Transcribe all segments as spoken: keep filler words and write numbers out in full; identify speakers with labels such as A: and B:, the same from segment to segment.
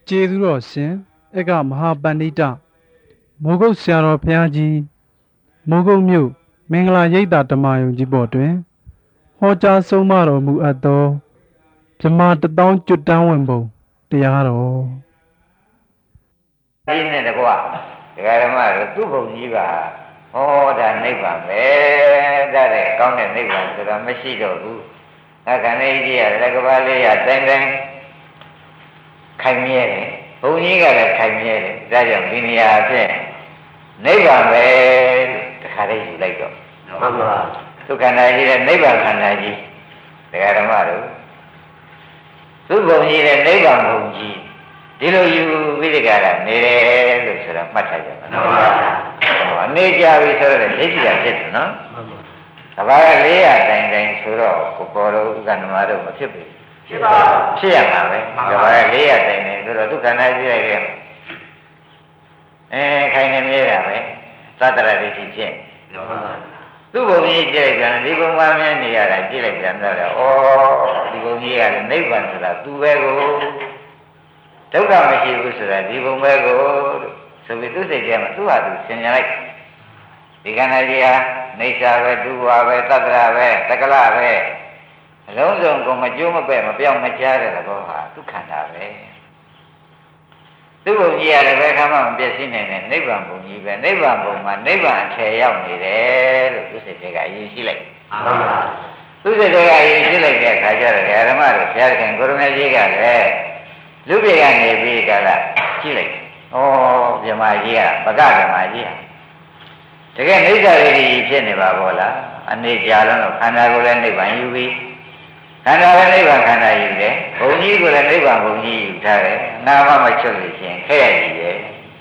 A: ကျေးဇူးတော်ရှင်ဧကမဟာပန္နိတမိုးကုတ်ဆရာတော်ဘုရားကြီးမိုးကုတ်မြို့မင်္ဂလာရိပ်သာဓမ္မယုံကြီးပေါ်တွင်ဟောကြားဆုံးမတော်မူအပ်သောဗြဟ္မာတသောင်းကျွတ်တန်းဝင်ပုံတရားတော်
B: ဒီနဲ့တကွာဒကာဓမ္မတို့သူ့ဘုံကြီးကဟောတာနိဗ္ဗာန်ပဲတဲ့တဲ့ကောင်းတဲ့နိဗ္ဗာန်ဆိုတာမရှိတော့ဘူးအခန္ဓာကြီးရတယ်ကဘာလေးရတိုင်းတိုင်းခိုင်မြဲတယ်ဘုံကြီးကလည်းခိုင်မြဲတယ်ဒါကြောင့်ဒီနေရာအဖြစ်နိဗ္ဗာန်ပဲတခါတည်းယူလိုက်တော့မှန်ပါဒုက္ခန္ဓာကြီးတဲ့နိဗ္ဗာန်ခန္ဓာကြီးဒကာဓမ္မတို့သူ့ဘုံကြီးတဲ့နိဗ္ဗာန်ဘုံကြီးဒီလိုယူပြီးတကယ်လားနေတယ်လို့ဆိုတာမှတ်ထားကြပါနော်အနေကြပြီဆိုတော့လက်ကြည့်ရဖြစ်တယ်နော်အဘာကလေးရတိုင်းတိုင်းဆိုတော့ကိုပေါ်တော့ဥက္ကဏမတို့မဖြစ်ဘူးဖြစ်ပါဖြစ်ရမှာပဲအဘာကလေးရတိုင်းတိုင်းဆိုတော့ဒုက္ခနာကြည့်လိုက်ရင်အဲခိုင်နေမြဲတာပဲသတ္တရဒိဋ္ဌိဖြစ်သူ့ဘုံကြီးကြည့်လိုက်ကြတယ်ဒီဘုံမှာမြဲနေရတာကြည့်လိုက်ကြတော့ဩဒီဘုံကြီးကလည်းနိဗ္ဗာန်ဆိုတာသူပဲကိုဒုက္ခမရှိဘူးဆိုတာဒီဘုံပဲကိုဆိုပြီးသူစိတ်ထဲမှာသူ့ဟာသူဆင်ញလိုက်ဒီခန္ဓာကြီးဟာနေစာပဲဒုဝါပဲသတ္တရာပဲတက္ကလပဲအလုံးစုံကိုမကျိုးမပဲ့မပြောင်းမကြားတဲ့ဘောဟာဒုက္ခန္တာပဲသူ့ဘုံကြီးရတယ်ပဲခါမှမပြည့်စည်နိုင်တဲ့နိဗ္ဗာန်ဘုံကြီးပဲနိဗ္ဗာန်ဘုံမှာနိဗ္ဗာန်အထည်ရောက်နေတယ်လို့သူစိတ်ထဲကအရင်ရှိလိုက်မှန်ပါသူစိတ်ထဲကအရင်ရှိလိုက်တဲ့အခါကျတော့ဓမ္မတို့ဘုရားခင်ကိုရမေကြီးကလည်းလူပြေကနေပြီးကြလားကြည့်လိုက်ဩမြမကြီးကပကဓမ္မကြီးဟာတကယ်နိစ္စရည်ဖြစ်နေပါဘောလားအနေကြာလုံးတော့ခန္ဓာကိုယ်လည်းနိဗ္ဗာန်ယူပြီးခန္ဓာလည်းနိဗ္ဗာန်ခန္ဓာယူတယ်ဘုံကြီးကိုလည်းနိဗ္ဗာန်ဘုံကြီးယူထားတယ်နာမမချုပ်လို့ရှိရင်ခက်ရည်ရဲ့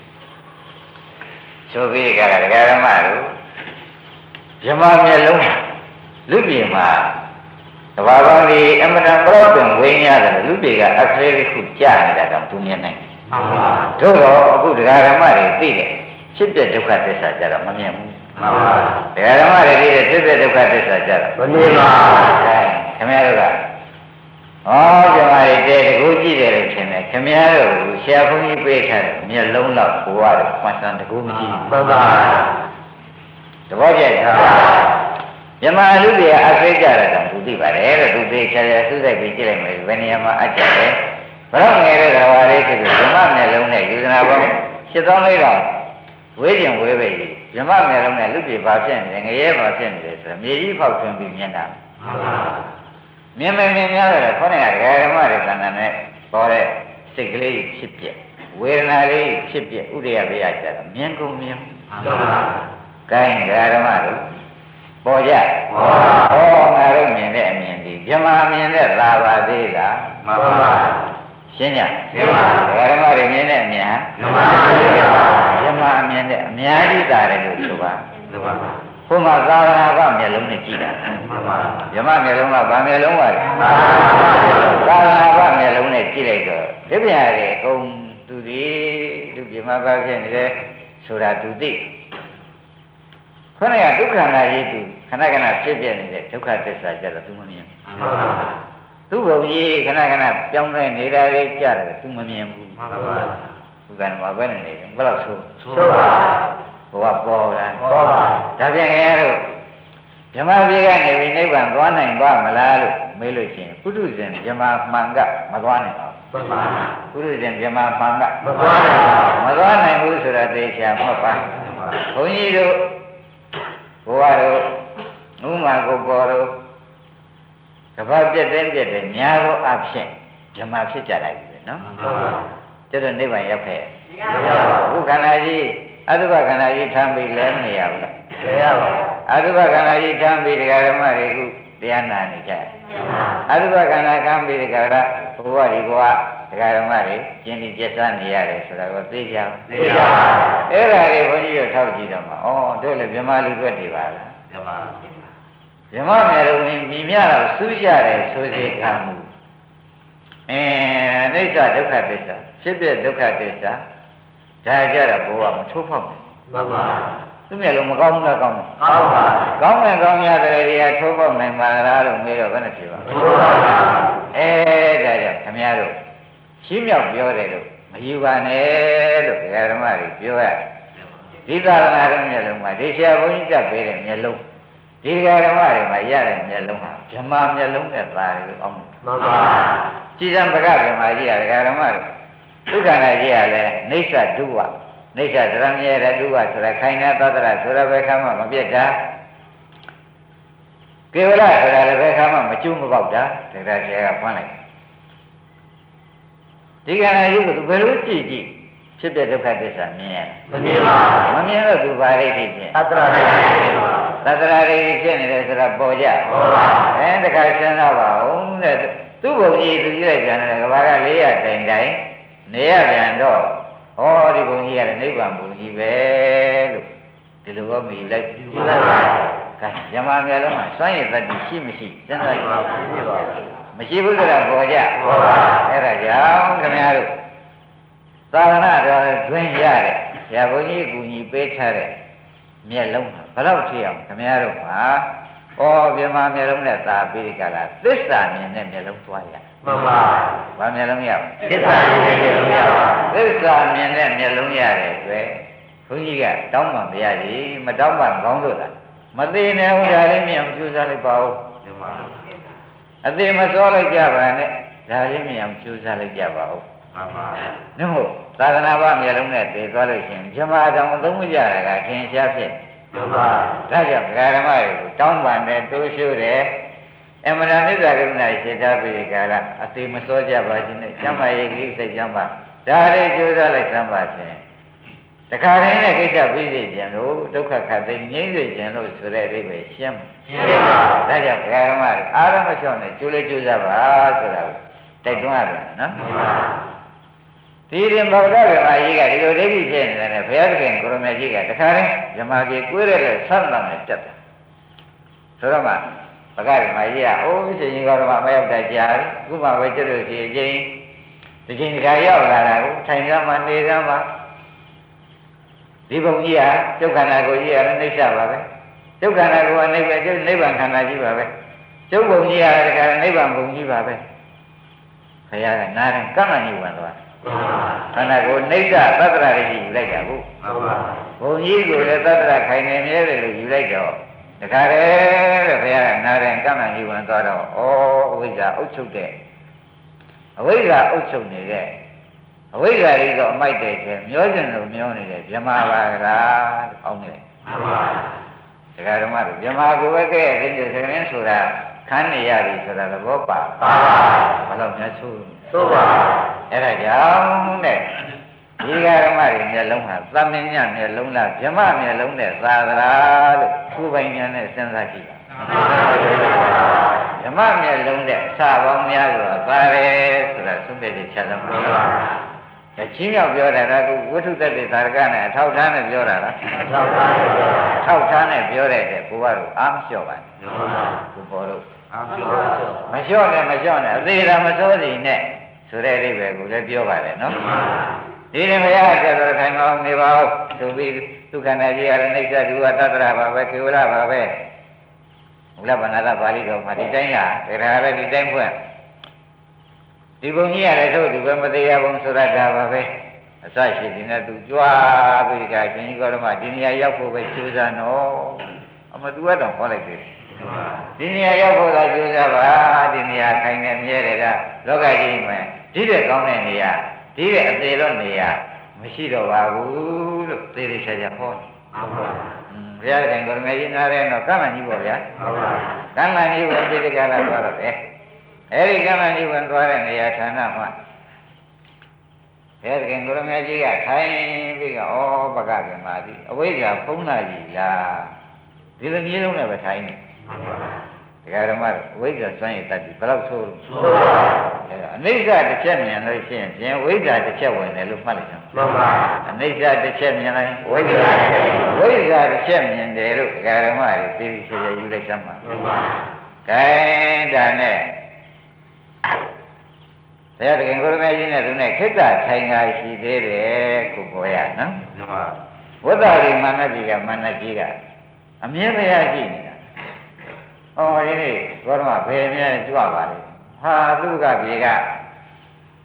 B: ဆိုပြီးကြတာဒကာဓမ္မတို့မြမမျက်လုံးလူပြေမှာတဘာဝကြီးအမတန်ပြတ်တွင်ဝိညာဉ်တယ်လူပြေကအခရေခုကြားနေတာတော့သူမြင်နိုင်မှန်ပါတို့တော့အခုဒကာဓမ္မတွေသိတယ်ဖြစ်တဲ့ဒုက္ခသစ္စာကြတော့မမြင်ဘူးမှန်ပါဒကာဓမ္မတွေသိတဲ့ဖြစ်တဲ့ဒုက္ခသစ္စာကြတော့မမြင်ပါဘူးခင်ဗျားတို့ကဟောကျမတွေတဲ့တကူကြည့်တယ်လို့ထင်တယ်ခင်ဗျားတို့ဆရာဘုန်းကြီးပေးထားတယ်မျက်လုံးတော့ဘဝတော့မှန်စံတကူမကြည့်ဘူးမှန်ပါတဘောကျလားမြမလူတွေအသိကြတယ်တော့သူသိပါတယ်တဲ့သူသိချင်တယ်သူစိတ်ပြီးကြည့်လိုက်မယ်ဘယ်နေရာမှာအကြတယ်ဘယ်တော့ငယ်တဲ့တော်ပါလေးဖြစ်ပြီးဓမ္မမျက်လုံးနဲ့ယူဇနာပေါင်းရှစ်သောင်းလေးတော့ဝေးကျင်ဝေးပဲကြီးဓမ္မမျက်လုံးနဲ့လူပြေပါဖြစ်နေတယ်ငရဲပါဖြစ်နေတယ်ဆိုတော့မြေကြီးဖောက်ထွင်းပြီးမြင်တာမြင်မယ်မြင်များတယ်ခေါင်းနဲ့ဓမ္မတွေသဏ္ဍာန်နဲ့ပေါ်တဲ့စိတ်ကလေးဖြစ်ပြဝေဒနာလေးဖြစ်ပြဥဒယဘေးရကြတာမြင်ကုန်မြင်ကိုင်းဓမ္မတို့ပေါ်ကြဟောငါတို့မြင်တဲ့အမြင်ဒီမြမမြင်တဲ့သာပါသေးလားမှန်ပါရှင်းကြရှင်းပါဓမ္မတွေမြင်တဲ့အမြင်ဟာမြမအမြင်တဲ့အများကြီးသာတယ်လို့ဆိုပါမှန်ပါဘုမသာသနာ့ကမျက်လုံးနဲ့ကြည့်တာမှန်ပါမြမမျက်လုံးကဗာမျက်လုံးပါလဲမှန်ပါသာသနာ့ကမျက်လုံးနဲ့ကြည့်လိုက်တော့ဒီပြရတယ်အကုန်သူဒီသူမြမပါဖြစ်နေတယ်ဆိုတာသူသိခொနကဒုက္ခနာရေးသူခဏခဏဖြစ်ပြနေတဲ့ဒုက္ခသစ္စာကြတော့သူမမြင်ဘူးသူ့ဘုံကြီးခဏခဏပြောင်းလဲနေတာလေးကြားတယ်သူမမြင်ဘူးမှန်ပါပါဘုရားမှာပဲနေတယ်ဘယ်လောက်ဆိုဆိုပါဘုရားပေါ်လာပေါ်ပါဒါပြန်ခင်ဗျားတို့ဓမ္မပြေကနေပြီးနိဗ္ဗာန်သွားနိုင်ပါမလားလို့မေးလို့ရှိရင်ပုထုဇဉ်ဓမ္မမှန်ကမသွားနိုင်ပါဘူးမှန်ပါပုထုဇဉ်ဓမ္မမှန်ကမသွားနိုင်ပါဘူးမသွားနိုင်ဘူးဆိုတာသိချာမှတ်ပါဘုန်းကြီးတို့ဘုရားတို့ဥမာကိုပေါ်တို့ကဘာပြည့်တဲ့ပြည့်တဲ့ညာသောအဖြစ်ဓမ္မဖြစ်ကြလိုက်ပြီနော်ကျတော့နိဗ္ဗာန်ရောက်ခဲ့အခုခန္ဓာကြီးအတုပခန္ဓာကြီးထမ်းပြီးလဲမနေရဘူးလားမရပါဘူးအတုပခန္ဓာကြီးထမ်းပြီးတရားဓမ္မတွေခုတရားနာနေကြတယ်အတုပခန္ဓာခံပြီးတရားကဘုရားဒီဘဝတရားဓမ္မတွေကျင့်ပြီးကျက်စားနေရတယ်ဆိုတာကိုသိကြအောင်သိကြပါအဲ့ဒါတွေဘုန်းကြီးတို့ထောက်ကြည့်တော့မှာဩတို့လည်းမြမလူတွေတွေပါလားမြမမြမမယ်လို့မြင်မြတော့စူးရတယ်ဆိုစေခံမှုအဲအိဋ္ဌဒုက္ခသစ္စာဖြစ်ဖြစ်ဒုက္ခသစ္စာဒါကြတော့ဘုရားမထိုးဖောက်ဘူးမှန်ပါသူမျက်လုံးမကောင်းဘူးလားကောင်းတယ်ကောင်းပါကောင်းမယ်ကောင်းရတယ်တွေကထိုးပေါက်နိုင်ပါလားလို့မေးတော့ဘယ်နဲ့ဖြေပါထိုးပါပါအဲဒါကြောင့်ခင်ဗျားတို့ရှင်းမြောက်ပြောတယ်လို့မယူပါနဲ့လို့ဒကာဓမ္မတွေပြောရဒီသာသနာ့မျက်လုံးမှာဒီဆရာဘုန်းကြီးတက်ပေးတဲ့မျက်လုံးဒီဒကာဓမ္မတွေမှာရတဲ့မျက်လုံးဟာဓမ္မမျက်လုံးနဲ့သာတယ်လို့အောင်မှန်ပါကြည်စံပကဓမ္မကြီးကဒကာဓမ္မတွေဒုက္ခနာကြီးကလည်းနေသဒုဝနေသဒရမြဲတဲ့ဒုဝဆိုတာခိုင်နာသတ္တရဆိုတာပဲခါမှမပြတ်တာကေဝလဆိုတာလည်းပဲခါမှမကျူးမပေါက်တာဒါကြဆရာကဖွင့်လိုက်ဒီကနေ့ရုပ်ကဘယ်လိုကြည့်ကြည့်ဖြစ်တဲ့ဒုက္ခသစ္စာမြင်ရမမြင်ပါဘူးမမြင်တော့သူဘာရိတ်ဖြစ်သတ္တရာရိတ်သတ္တရာရိတ်ဖြစ်နေတယ်ဆိုတာပေါ်ကြပေါ်ပါအဲတခါစဉ်းစားပါဦးတဲ့သူ့ဘုံကြီးသူကြီးလိုက်ပြန်တယ်ကဘာကလေးရတိုင်တိုင်နေရပြန်တော့ဟောဒီဘုံကြီးကလည်းနိဗ္ဗာန်ဘုံကြီးပဲလို့ဒီလိုတော့မြည်လိုက်ပြလိုက်ပါကဲဇမမျက်လုံးမှာစွန့်ရည်တတ်ရှိမရှိစဉ်းစားကြည့်ပါမရှိဘူးဆိုတာပေါ်ကြပေါ်ပါအဲ့ဒါကြောင့်ခင်ဗျားတို့သာသနာတော်တွင်ရတဲ့ဆရာဘုန်းကြီးကူညီပေးထားတဲ့မျက်လုံးဘယ်တော့ထိအောင်ခင်ဗျားတို့မှာဩပြမမျက်လုံးနဲ့သာပြီးကြလားသစ္စာမြင်တဲ့မျက်လုံးသွားရမှန်ပါဘာမျက်လုံးရပါသစ္စာမြင်တဲ့မျက်လုံးရပါသစ္စာမြင်တဲ့မျက်လုံးရတယ်တွေ့ဘုန်းကြီးကတောင်းပန်ပြရည်မတောင်းပန်ကောင်းလို့လားမသေးနဲ့ဥဒါလေးမြင်အောင်ကြိုးစားလိုက်ပါဦးမှန်ပါအသေးမစောလိုက်ကြပါနဲ့ဒါလေးမြင်အောင်ကြိုးစားလိုက်ကြပါဦးမှန်ပါနှမို့သာသနာ့ဘာမျက်လုံးနဲ့တည်သွားလို့ရှိရင်ဇမတော်အသုံးမကြတာကထင်ရှားဖြစ်မှန်ပါဒါကြောင့်ဓမ္မတွေကိုတောင်းပန်တယ်တိုးရှိုးတယ်အမှန်တရားနိစ္စကရုဏာရှင်းထားပြီးကြလားအသေးမစောကြပါခြင်းနဲ့ကျမ်းမာရေးကိစ္စကျမ်းပါဒါလေးကြိုးစားလိုက်စမ်းပါခြင်းတခါတည်းနဲ့ကိစ္စပြီးစီခြင်းလို့ဒုက္ခခတ်သိငြိမ့်စေခြင်းလို့ဆိုတဲ့အိဗယ်ရှင်းရှင်းပါဒါကြောင့်ဓမ္မတွေအားလုံးမလျှော့နဲ့ကြိုးလေးကြိုးစားပါဆိုတာကိုတိုက်တွန်းရတယ်နော်ဒီရင်ဘောဓဗေမာကြီးကဒီလိုဒိဋ္ဌိဖြစ်နေတယ်ဘုရားသခင်ကိုရမေကြီးကတခါတည်းဇမာကြီးကိုယ်ရတဲ့ဆတ်တမ်းနဲ့တက်တယ်ဆိုတော့မှဘဂဗေမာကြီးကအိုးရှင်ကြီးကတော့မရောက်တတ်ကြဘူးခုမှပဲကျွတ်လို့ရှိအချင်းဒီချင်းဒီခါရောက်လာတာကိုထိုင်ကြမှာနေကြမှာဒီဘုံကြီးကဒုက္ခနာကိုကြီးကလည်းနှိမ့်ချပါပဲဒုက္ခနာကိုကနိဗ္ဗာန်ကျုပ်နိဗ္ဗာန်ခန္ဓာကြီးပါပဲကျုပ်ဘုံကြီးကလည်းနိဗ္ဗာန်ဘုံကြီးပါပဲခရကနားရင်ကမ္မညိဝင်သွားခန္ဓာကိုနှိမ့်ချသတ္တရာကြီးယူလိုက်တာကိုဘုံကြီးကိုလည်းသတ္တရာခိုင်နေမြဲတယ်လို့ယူလိုက်တော့တခါတည်းတဲ့ဘုရားကနားရင်ကမ္မညိဝင်သွားတော့ဩအဝိဇ္ဇာအုပ်ချုပ်တဲ့အဝိဇ္ဇာအုပ်ချုပ်နေတဲ့အဝိဇ္ဇာကြီးတော့အမိုက်တဲ့ကျမျောကျင်လို့မျောနေတယ်ဗြဟ္မာပါကလားအောင်းနေတယ်မှန်ပါဒကာဓမ္မတို့ဗြဟ္မာကိုပဲကဲအရင်ကစကရင်းဆိုတာခန်းနေရပြီဆိုတာသဘောပါပါဘယ်တော့များဆိုးသို့ပါအဲ့ဒါကြောင့်တဲ့ဒီဃာဓမ္မတွေမျက်လုံးဟာသမင်းညမျက်လုံးလားဗြဟ္မာမျက်လုံးနဲ့သာသရာလို့သူ့ပိုင်ညာနဲ့စဉ်းစားကြည့်ဓမ္မမျက်လုံးနဲ့အစာပေါင်းများစွာသာတယ်ဆိုတာသုံးပြည့်ချက်လုံးပါအချင်းရောက်ပြောတာကဝိထုတ္တိသာရကနဲ့အထောက်ထားနဲ့ပြောတာလားအထောက်ထားနဲ့ပြောတာအထောက်ထားနဲ့ပြောတဲ့တဲ့ကိုကတော့အားမလျှော့ပါဘူးကိုပေါ်လို့အားမလျှော့ပါဘူးမလျှော့နဲ့မလျှော့နဲ့အသေးတာမစိုးစီနဲ့ဆိုတဲ့အိဗယ်ကိုလည်းပြောပါတယ်နော်ဒီရင်ဘုရားကျတော့ခိုင်ကောင်းနေပါဦးသူပြီးဒုက္ခနာကြီးရတဲ့အိဋ္ဌဒုဝတ္တရပါပဲကေဝလပါပဲဘုရားဗန္ဒပါဠိတော်မှာဒီတိုင်းကဒါလည်းဒီတိုင်းဖွင့်ဒီဘုံကြီးရတယ်တို့ဒီပဲမတရားဘုံဆိုရတာပါပဲအစရှိဒီနဲ့သူကြွားပြီးကြရှင်ကြီးတော်မှာဒီနေရာရောက်ဖို့ပဲကြိုးစားနော်အမတူတော့ခေါ်လိုက်တယ်ဒီနေရာရောက်ဖို့သာကြိုးစားပါဒီနေရာခိုင်နေမြဲတယ်ကလောကကြီးမှာဒီတဲ့ကောင်းတဲ့နေရာဒီတဲ့အသေးလို့နေရာမရှိတော့ပါဘူးလို့သေသေးချာချာဟောတယ်ဟုတ်ပါဘူးဘုရားခင်ကိုယ်ငယ်ကြီးနားရဲတော့ကမ္မကြီးပေါ့ဗျာဟုတ်ပါဘူးကမ္မကြီးကိုသိတဲ့ကလာတော့တယ်အဲဒီကမ္မကြီးဝင်သွားတဲ့နေရာဌာနမှာဘုရားခင်ကိုရမကြီးကထိုင်ပြီးကဩပကဗေမာတိအဝိဇ္ဇာဖုံးလာကြီးလားဒီလိုမျိုးလုံးနဲ့ပဲထိုင်နေဒကာဓမ္မအဝိဇ္ဇာစွန့်ရည်တတ်ပြီဘယ်တော့ဆိုးဆိုးပါအဲအနိစ္စတစ်ချက်မြင်လို့ရှိရင်ပြင်ဝိဇ္ဇာတစ်ချက်ဝင်တယ်လို့မှတ်လိုက်ကြမှန်ပါအနိစ္စတစ်ချက်မြင်လိုက်ဝိဇ္ဇာဝိဇ္ဇာတစ်ချက်မြင်တယ်လို့ဒကာဓမ္မတွေသိသိချေချေယူလိုက်ကြမှာမှန်ပါကဲဒါနဲ့ဘုရားသခင်ကိုရမေကြီးနဲ့သူနဲ့ခိတ္တထိုင်ငါရှိသေးတယ်ကိုပေါ်ရနော်မှန်ပါဝိသရိမန္နကြီးကမန္နကြီးကအမြဲတည်းရှိနေတာဟောဒီနေ့ဘောရမဘယ်မြဲကြွပါလဲဟာသူကပြေက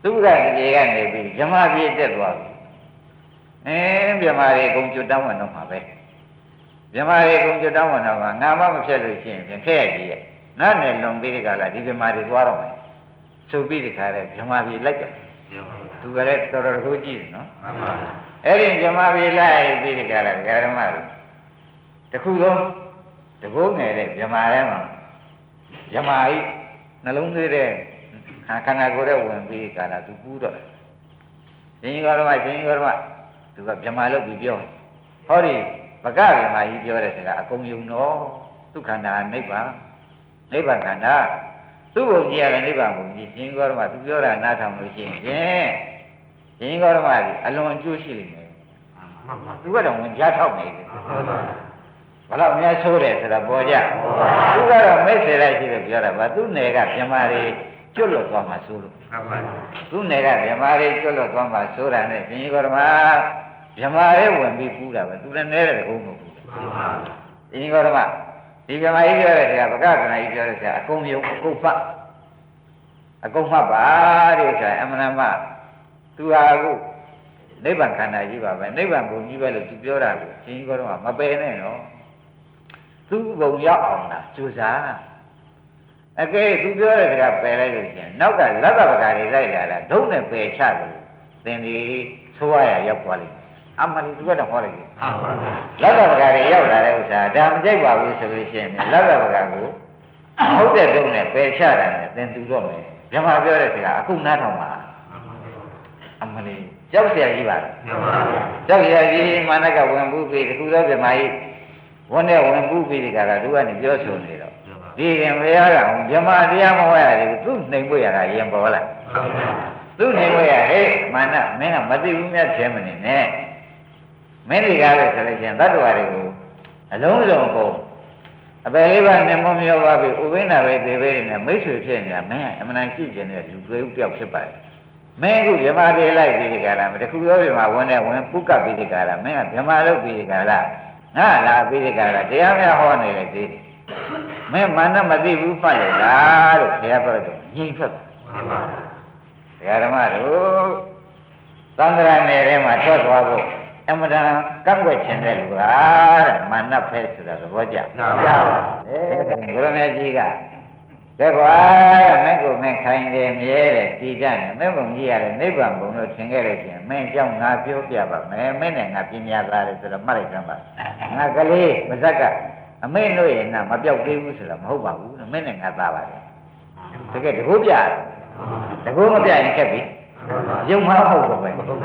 B: သူကဒီကနေပြီးဓမ္မပြည့်တက်သွားပြီအဲမြမတွေအကုန်ကျွတ်တောင်းဝင်တော့မှာပဲမြမတွေအကုန်ကျွတ်တောင်းဝင်တော့မှာငါမမဖြစ်လို့ရှိရင်ဖြင့်ခဲ့ရကြီးရဲ့နားနဲ့လွန်ပြီးဒီကလာဒီမြမတွေသွားတော့မယ်ဆိုပြီးဒီခါတဲ့မြမပြည့်လိုက်တယ်သူကလည်းတော်တော်ကိုကြည့်တယ်နော်အဲ့ဒီမြမပြည့်လိုက်ပြီးဒီကလာဓမ္မတွေတခုလုံးတကုန်းငယ်တဲ့မြမထဲမှာမြမကြီးနှလုံးသွေးတဲ့ခန္ဓာကိုယ်ရဲ့ဝင်ပြီးကာလသူပူးတော့ရှင်ကြီးတော်မရှင်ကြီးတော်မသူကဗြဟ္မာလို့ပြီးပြောဟောဒီဗကဗြဟ္မာကြီးပြောတဲ့စကားအကုန်ယုံတော့သူခန္ဓာနိဗ္ဗာန်နိဗ္ဗာန်ခန္ဓာသူ့ဘုံကြီးရတယ်နိဗ္ဗာန်ဘုံကြီးရှင်ကြီးတော်မသူပြောတာနားထောင်လို့ရှိရင်ရှင်ကြီးတော်မကြီးအလွန်အကျိုးရှိလိမ့်မယ်သူကတော့ဝင်ကြားထောက်နေတယ်ဘလောက်များဆိုးတယ်ဆိုတာပေါ်ကြသူကတော့မိတ်ဆွေလိုက်ရှိတယ်ပြောတာဗာသူ့နယ်ကဗြဟ္မာတွေကျွတ်လွတ်သွားမှဆိုးလို့သူ့နယ်ကဗြဟ္မာတွေကျွတ်လွတ်သွားမှဆိုးတာနဲ့ရှင်ကြီးတော်မဗြဟ္မာတွေဝင်ပြီးပူးတာပဲသူလည်းနဲတဲ့ကုန်းမပူးရှင်ကြီးတော်မဒီဗြဟ္မာကြီးပြောတဲ့ဆရာဗကဗြဟ္မာကြီးပြောတဲ့ဆရာအကုန်ယုံအကုန်ဖတ်အကုန်မှတ်ပါတဲ့ဆရာအမှန်မှသူဟာအခုနိဗ္ဗာန်ခန္ဓာကြီးပါပဲနိဗ္ဗာန်ဘုံကြီးပဲလို့သူပြောတာကိုရှင်ကြီးတော်မမပယ်နဲ့နော်သူ့ဘုံရောက်အောင်လားကြိုးစားအကဲသူပြောတဲ့ကပယ်လိုက်လို့ရှင်နောက်ကလက္ခပကာတွေလိုက်လာတာဒုံနဲ့ပယ်ချတယ်သင်ဒီသိုးရရောက်သွားလိမ့်မယ်အမှန်တူကတော့ဟောလိုက်တယ်လက္ခပကာတွေရောက်လာတဲ့ဥစ္စာဒါမကြိုက်ပါဘူးဆိုလို့ရှိရင်လက္ခပကာကိုဟုတ်တဲ့ဒုံနဲ့ပယ်ချတာနဲ့သင်တူတော့မယ်မြမပြောတဲ့ကအခုနားထောင်ပါအမှန်လေးကြောက်เสียကြီးပါလားကြောက်เสียကြီးမာနကဝင်ဘူးပြီတခုသောပြမကြီးဝန်နဲ့ဝင်ပူးပြီးဒီကရာသူကနေပြောဆိုနေတော့ဒီရင်ဘုရားကမြမတရားမဟောရတယ်သူနှိမ်ပွေရတာရင်ပေါ်လာသူနှိမ်ပွေရဟဲ့မာနမင်းကမသိဘူးမြတ်ခြင်းမနေနဲ့မင်းတွေကလည်းဆိုလို့ချင်းတတ္တဝါတွေကိုအလုံးစုံကုန်အပယ်လေးပါးနဲ့မမျောပါပြီဥပိ္ပနာပဲသေပဲနဲ့မိတ်ဆွေဖြစ်နေတာမင်းကအမှန်တန်ရှိကျင်တဲ့လူတွေဥတယောက်ဖြစ်ပါတယ်မင်းအခုမြမတရားလိုက်ပြီးဒီကရာမတခုရောပြမဝန်နဲ့ဝင်ပုကပ်ပြီးဒီကရာမင်းကမြမလုပ်ပြီးဒီကရာငါလာပြီးဒီကရာတရားများဟောနေလေဒီမင်းမာနမသိဘူးဖတ်လို့လားလို့ဘုရားပြောတော့ငြိမ်ထွက်တယ်ဓမ္မတို့သံဃာနယ်ထဲမှာထွက်သွားဖို့အမှန်တန်ကန့်ကွက်ခြင်းတဲ့လူကတဲ့မာနဖဲဆိုတာသဘောကျကြားပါတယ်ဘုရားမြတ်ကြီးကကဲကွာမင်းကိုမင်းခိုင်တယ်မြဲတယ်ကြည်ကြတယ်မင်းဘုံကြီးရတယ်နိဗ္ဗာန်ဘုံလို့ထင်ခဲ့လို့ရှိရင်မင်းကြောင့်ငါပြောပြပါမယ်မင်းနဲ့ငါပညာသားတယ်ဆိုတော့မှတ်လိုက်ကြပါငါကလေးမဇက်ကအမိတ်လို့ရင်နာမပြောက်သေးဘူးဆိုတော့မဟုတ်ပါဘူးမင်းနဲ့ငါသားပါတယ်တကယ်တကူပြတယ်တကူမပြရင်ခက်ပြီရုံမဟုတ်ဘူးပဲဒါနဲ့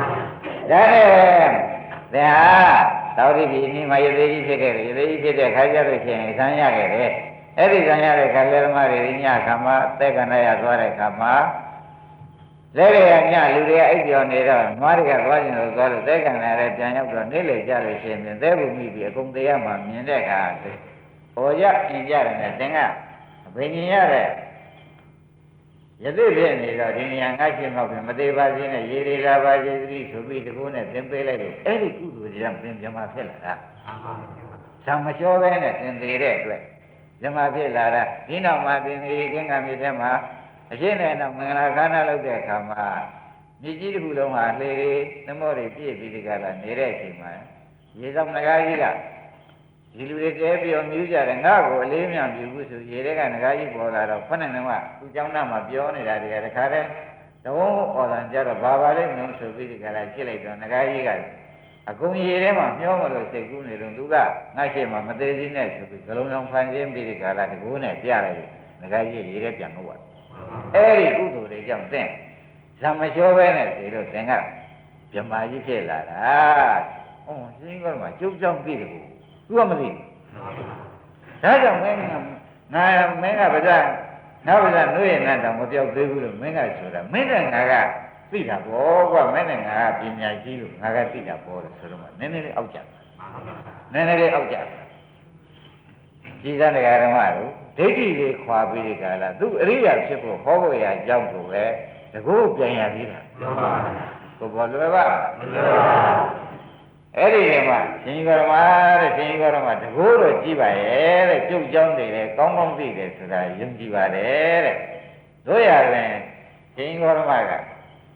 B: ဒါတော်ဒီပြီဒီမှာရသေးကြီးဖြစ်ခဲ့တယ်ရသေးကြီးဖြစ်တဲ့ခါကျတော့ရှင်ဆန်းရခဲ့တယ်အဲ့ဒီဆန်းရတဲ့ခါလဲသမားတွေညခါမှာအသက်ကန္တရသွားတဲ့ခါမှာလဲရညလူတွေအိပ်ပျော်နေတော့နွားတွေကသွားကျင်လို့သွားလို့သက်ကန္တရလည်းပြန်ရောက်တော့နေလေကြလို့ရှင်သဲဘူးမိပြီးအကုန်တရားမှမြင်တဲ့အခါဟောရပြင်ကြတယ်နဲ့တင်ကဘယ်မြင်ရတဲ့ယသိဖြစ်နေတော့ဒီနေရာငါရှင်းတော့ပြင်မသေးပါစေနဲ့ရေရီလာပါစေသတိဆိုပြီးတကူနဲ့သင်ပေးလိုက်လို့အဲ့ဒီကုသိုလ်တွေကပြင်ပြမဖြစ်လာတာသံမလျှောပဲနဲ့သင်သေးတဲ့အတွက်ပြမဖြစ်လာတာဒီနောက်မှာသင်သေးကင်းကံမြေထဲမှာအရှင်းနဲ့တော့မင်္ဂလာခါနာလုပ်တဲ့အခါမှာမြေကြီးတစ်ခုလုံးဟာလေသမောတွေပြည့်ပြီးဒီကလာနေတဲ့အချိန်မှာရေဆောင်ငကားကြီးကဒီလူတွေတဲပြီးတော့မြူးကြတယ်ငါ့ကိုအလေးမြပြုဘူးဆိုရေတွေကငကားကြီးပေါ်လာတော့ခဏနေမှသူ့เจ้าသားမှာပြောနေတာတွေကတခါတည်းတဝုံးအော်တန်ကြတော့ဘာပါလိမ့်မလို့ဆိုပြီးဒီကလာကြည့်လိုက်တော့ငကားကြီးကအကုန်ရေထဲမှာမျောမလို့စိတ်ကူးနေတော့သူကငါ့ရှေ့မှာမသေးသေးနဲ့ဆိုပြီးဂလုံးလုံးဖန်ဆင်းပြီးဒီကလာတကူနဲ့ပြလိုက်တယ်ငကားကြီးရေထဲပြန်လို့အဲ့ဒီကုသိုလ်တွေကြောင့်သင်ဇမလျှောပဲနဲ့ဒီလိုသင်ကဗြဟ္မာကြီးဖြစ်လာတာ။အော်ရှင်းကတော့ကျုပ်ကြောင့်သိတယ်ကိုသူကမသိဘူး။ဒါကြောင့်မင်းကငါမင်းကဗဒနောက်ဗဒနှွေးနေတော့မပြောက်သေးဘူးလို့မင်းကဆိုတာမင်းနဲ့ငါကသိတာပေါ့ကွာမင်းနဲ့ငါကပညာကြီးလို့ငါကသိတာပေါ့လို့ဆိုတော့မှနည်းနည်းလေးအောက်ကြ။နည်းနည်းလေးအောက်ကြ။ကြီးစားတရားဓမ္မတို့ဒိဋ္ဌိတွေခွာပြီးဒီကလာသူအရိယာဖြစ်ဖို့ဟောဖို့ရအကြောင်းကိုပဲတကူပြန်ရသေးတာမှန်ပါဘူးကိုယ်ပေါ်လွယ်ပါမလွယ်ပါအဲ့ဒီထဲမှာရှင်ဂရမတဲ့ရှင်ဂရမတကူတော့ကြည့်ပါရဲ့တဲ့ကျုပ်เจ้าနေတယ်ကောင်းကောင်းသိတယ်ဆိုတာယုံကြည်ပါတယ်တဲ့တို့ရတယ်ရှင်ဂရမက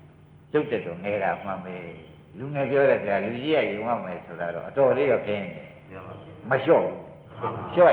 B: ကျုပ်တဲ့တော့ငယ်တာမှန်ပဲလူငယ်ပြောတဲ့ကြာလူကြီးကယုံရမယ်ဆိုတာတော့အတော်လေးတော့ခင်းတယ်မလျှော့ဘူးလျှော့ရ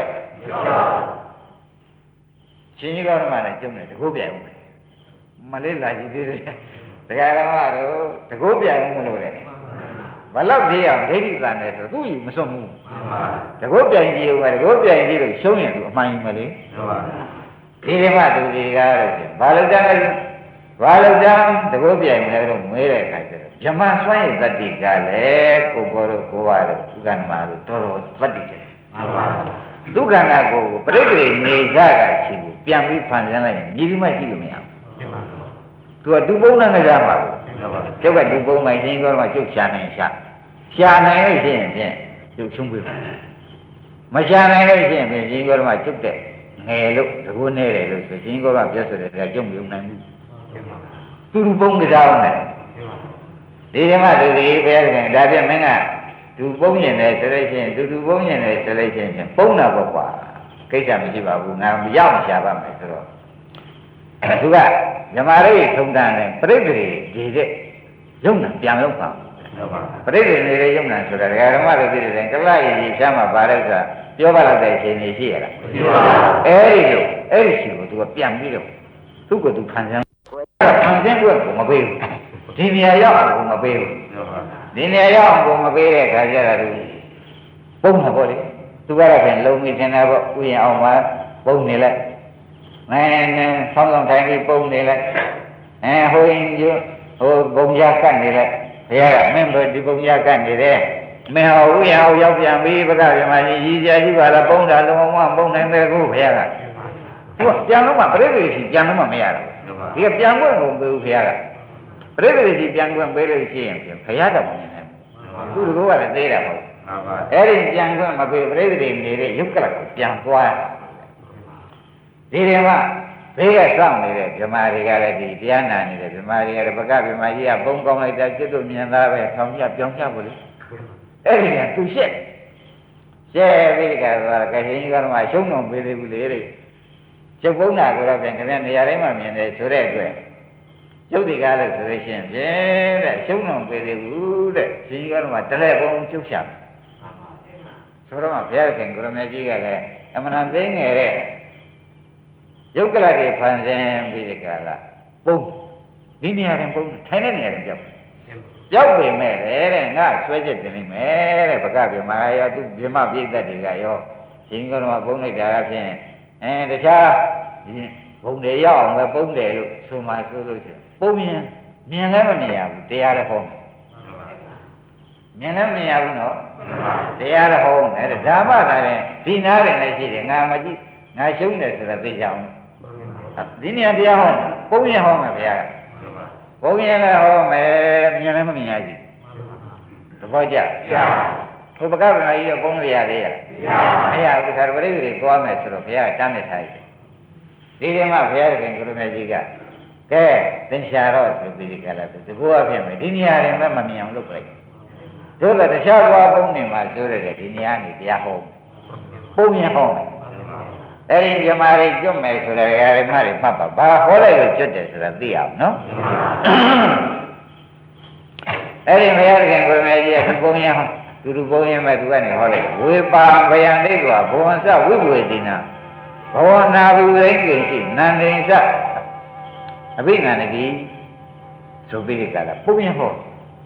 B: ရှင်ကြီးတော်မှလည်းကျုံတယ်တကုတ်ပြိုင်ဦးမလေးလာကြည့်သေးတယ်တရားတော်ကတော့တကုတ်ပြိုင်ဦးမလို့လေဘလောက်သေးအောင်ဒိဋ္ဌိကံနဲ့ဆိုသူ့ယူမစွန့်ဘူးတကုတ်ပြိုင်ကြည့်ဦးမယ်တကုတ်ပြိုင်ကြည့်လို့ရှုံးရင်သူအမှန်ယူမလေးဒီဒီမှသူဒီကားလို့ဘာလို့ကြလဲဘာလို့ကြတကုတ်ပြိုင်လဲတော့မွေးတဲ့အခါကျတော့ဇမစွမ်းရည်တတိကလည်းကိုဘောတို့ကိုဝါတို့ဥက္ကဏမာတို့တော်တော်တတိတယ်ဒုက္ခနာကိုပြိတ္တိနေကြတာရှိဘူးပြန်ပြီးဖန်ဆင်းလိုက်ရင်မြည်ပြီးမှရှိလို့မရဘူးသူကဒုပုံနဲ့ကြမှာဘူးကျုပ်ကဒုပုံမှရှင်းကောတော့ကျုပ်ရှာနိုင်ရှာရှာနိုင်လို့ရှိရင်ဖြင့်ကျုပ်ဆုံးပြီမရှာနိုင်လို့ရှိရင်ဖြင့်ရှင်းကောတော့ကျုပ်တဲ့ငယ်လို့တကူနေတယ်လို့ဆိုရှင်းကောတော့ပြတ်ဆိုတဲ့ကကျုပ်မယုံနိုင်ဘူးသူဒုပုံကြအောင်နဲ့ဒီဓမ္မသူတွေဘယ်ကနေဒါပြမင်းကသူပုံညင်တယ်ဆိုလို့ရှိရင်သူသူပုံညင်တယ်ဆိုလို့ရှိရင်ပုံနာပေါ့ကွာကိစ္စမရှိပါဘူးငါမရောက်မရှာပါမယ်ဆိုတော့သူကဓမ္မရိထုံတန်နဲ့ပြိတ္တိဒီတဲ့ယုံနာပြန်လို့ပါပြိတ္တိနေတဲ့ယုံနာဆိုတာဓမ္မတို့ပြည်တဲ့ကလရည်ရှားမှာဗာလိုက်တာပြောပါတော့တဲ့အချိန်ကြီးရှိရလားမရှိပါဘူးအဲ့ဒီလိုအဲ့ဒီရှိကိုသူကပြန်ပြီးတော့သူ့ကိုသူခံစားခံစားကိုမပေးဘူးဒီနေရာရောက်အောင်မပေးဘူးဒီနေရာရောက်အောင်မပေးတဲ့ခါကျတော့သူပုံမှာပေါ့လေသူကတော့ပြန်လုံးမိတင်တာပေါ့ဥယျာဉ်အောင်မှာပုံနေလိုက်နဲနဲဆောင်းဆောင်ထိုင်ပြီးပုံနေလိုက်အဲဟိုရင်ကျဟိုဘုံရကတ်နေလိုက်ဘုရားကမင်းတို့ဒီဘုံရကတ်နေတယ်မင်းဟောဥယျာဉ်အောင်ရောက်ပြန်ပြီဗကားပြမကြီးကြီးကြရှိပါလားပုံတာလုံးဝပုံနိုင်တယ်ကိုဘုရားကသူကပြန်လို့မှပြိတ္တိရှိပြန်လို့မှမရတော့ဒီကပြန်ခွင့်ကိုပေးဘူးဘုရားကပြိတ္တိရှိပြန်ခွင့်ပေးလို့ရှိရင်ဘုရားတော်မမြင်နိုင်ဘူးသူတို့ကလည်းသေးတာမဟုတ်အဲ့ဒီပြန်ခွင့်မပေးပြိတ္တိနေတဲ့ယုတ်ကလကိုပြန်သွားဒီတွေမှာဘေးကစောင့်နေတဲ့ဗြဟ္မာတွေကလည်းဒီတရားနာနေတဲ့ဗြဟ္မာတွေကလည်းဘကဗြဟ္မာကြီးကဘုံကောင်းလိုက်တာจิตတို့မြင်သားပဲထောင်ပြပြောင်းပြဖို့လေအဲ့ဒီကသူရှက်ရှက်ပြီးကြတော့ကရှင်ကြီးကတော့ရှုံးတော်ပေးသေးဘူးလေတဲ့ကျုပ်ဘုံနာကိုတော့ပြန်ခင်ဗျနေရာတိုင်းမှာမြင်တယ်ဆိုတဲ့အတွက်ကျုပ်ဒီကားလို့ဆိုလို့ရှိရင်ဖြင့်တဲ့ရှုံးတော်ပေးသေးဘူးတဲ့ရှင်ကြီးကတော့တလဲဘုံကျုပ်ရှာဆိုတော့ဘုရားခင်ကိုရမေကြီးကလည်းအမှန်တန်သိငယ်တဲ့ယုတ်ကလတွေဖန်ဆင်းပြီးဒီကလာပုံဒီနေရာရင်ပုံထိုင်တဲ့နေရာရင်ပြောက်ပြောက်ပေမဲ့တဲ့ငါဆွဲချက်တင်နေမယ်တဲ့ဘကပြမရောသူပြမပြိတ္တတွေကရောရှင်ကတော့ပုံလိုက်တာဖြင့်အဲတခြားဘုံတွေရောက်အောင်ပဲပုံတယ်လို့ဆိုမှဆိုလို့ရှိရင်ပုံမြင်မြင်လည်းမမြင်ရဘူးတရားလည်းဟောမြင်လည်းမမြင်ရဘူးနော်တရားလည်းဟောတယ်ဓမ္မသာရင်ဒီနားရင်လည်းရှိတယ်ငါမကြည့်ငါရှုံးတယ်ဆိုတာသိကြအောင်ဒီနေရာတရားဟောပုံမြင်ဟောမယ်ဗျာပုံမြင်လည်းဟောမယ်မြင်လည်းမမြင်ရဘူးသဘောကျဘုပကဗနာကြီးကပုံရရသေးရမရဘူးခါပရိသေတွေသွားမယ်ဆိုတော့ဘုရားတမ်းနေထားတယ်ဒီထဲမှာဘုရားခင်ကိုရမေကြီးကကဲသင်္ချာတော့ဆိုပြီးဒီကလာဆိုဒီဘုရားဖြစ်မယ်ဒီနေရာတွေမှမမြင်အောင်လုပ်လိုက်တို့လည်းတခြားဘွားပုံနေမှာဆိုရတယ်ဒီနေရာနေတရားဟောပုံမြင်ဟောမယ်အဲ့ဒီဓမ္မတွေကျွတ်မယ်ဆိုတဲ့ဓမ္မတွေမှတ်ပါဘာဟောလိုက်လို့ကျွတ်တယ်ဆိုတာသိအောင်နော်အဲ့ဒီဘုရားခင်ကိုရမေကြီးကပုံမြင်ဟောသူတို့ပုံရင်မဲ့သူကနေဟောလိုက်ဝေပါဗယံဒိဋ္ဌဝဘောဇဝိဝေတိနာဘောနာဘုရိကိရှိနန္တိသအဘိနန္တိဆိုပြီးဒီကလာပုံရင်ဟော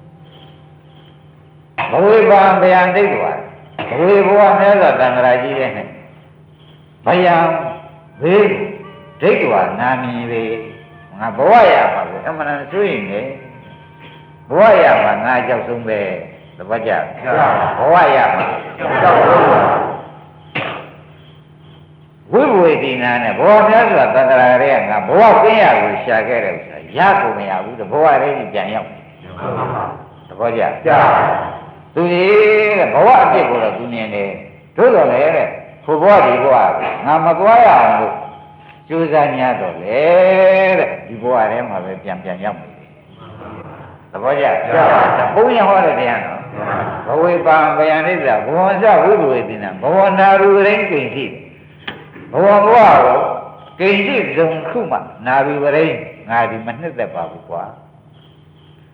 B: ဘဝေပါဗယံဒိဋ္ဌဝဘဝေဘောမြတ်စွာတန်ခါကြီးတဲ့နဲ့ဗယံဘေးဒိဋ္ဌဝနာမည်ပဲငါဘဝရပါဘူးအမှန်တန်ဆိုရင်လေဘဝရမှာငါကြောက်ဆုံးပဲသဘောကျဘဝရမှာဝိဝေဒီနာနဲ့ဘဝများစွာသံဃာတွေကငါဘဝသိရကိုရှာခဲ့တယ်ဆိုတာရကိုမရဘူးတဘဝလေးကြီးပြန်ရောက်သဘောကျသူကြီးတဲ့ဘဝအပြစ်ကိုတော့သူမြင်တယ်တို့တော်လေတဲ့ဘုဘဝဒီဘဝငါမသွားရအောင်လို့ကြိုးစား냐တော့လေတဲ့ဒီဘဝထဲမှာပဲပြန်ပြန်ရောက်နေတယ်သဘောကျဘုန်းကြီးဟောတဲ့တရားနော်ဘဝေပံဗယံနိစ္စဘောဇဝိဘဝေတိနာဘောနာရူရင်းကိဉ္စီဘောဘဝကိုကိဉ္စီဇုံခုမှနာရူရင်းငါဒီမနှစ်သက်ပါဘူးကွာ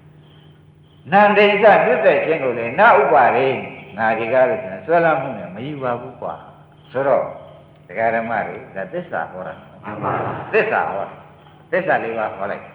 B: နန္ဒိသနှစ်သက်ခြင်းကိုလေနာဥပါရိငါဒီကားလို့ဆိုရင်ဆွဲလမ်းမှုနဲ့မယူပါဘူးကွာဆိုတော့တရားဓမ္မတွေဒါသစ္စာဟောတာသစ္စာဟောသစ္စာလေးပါဟောလိုက်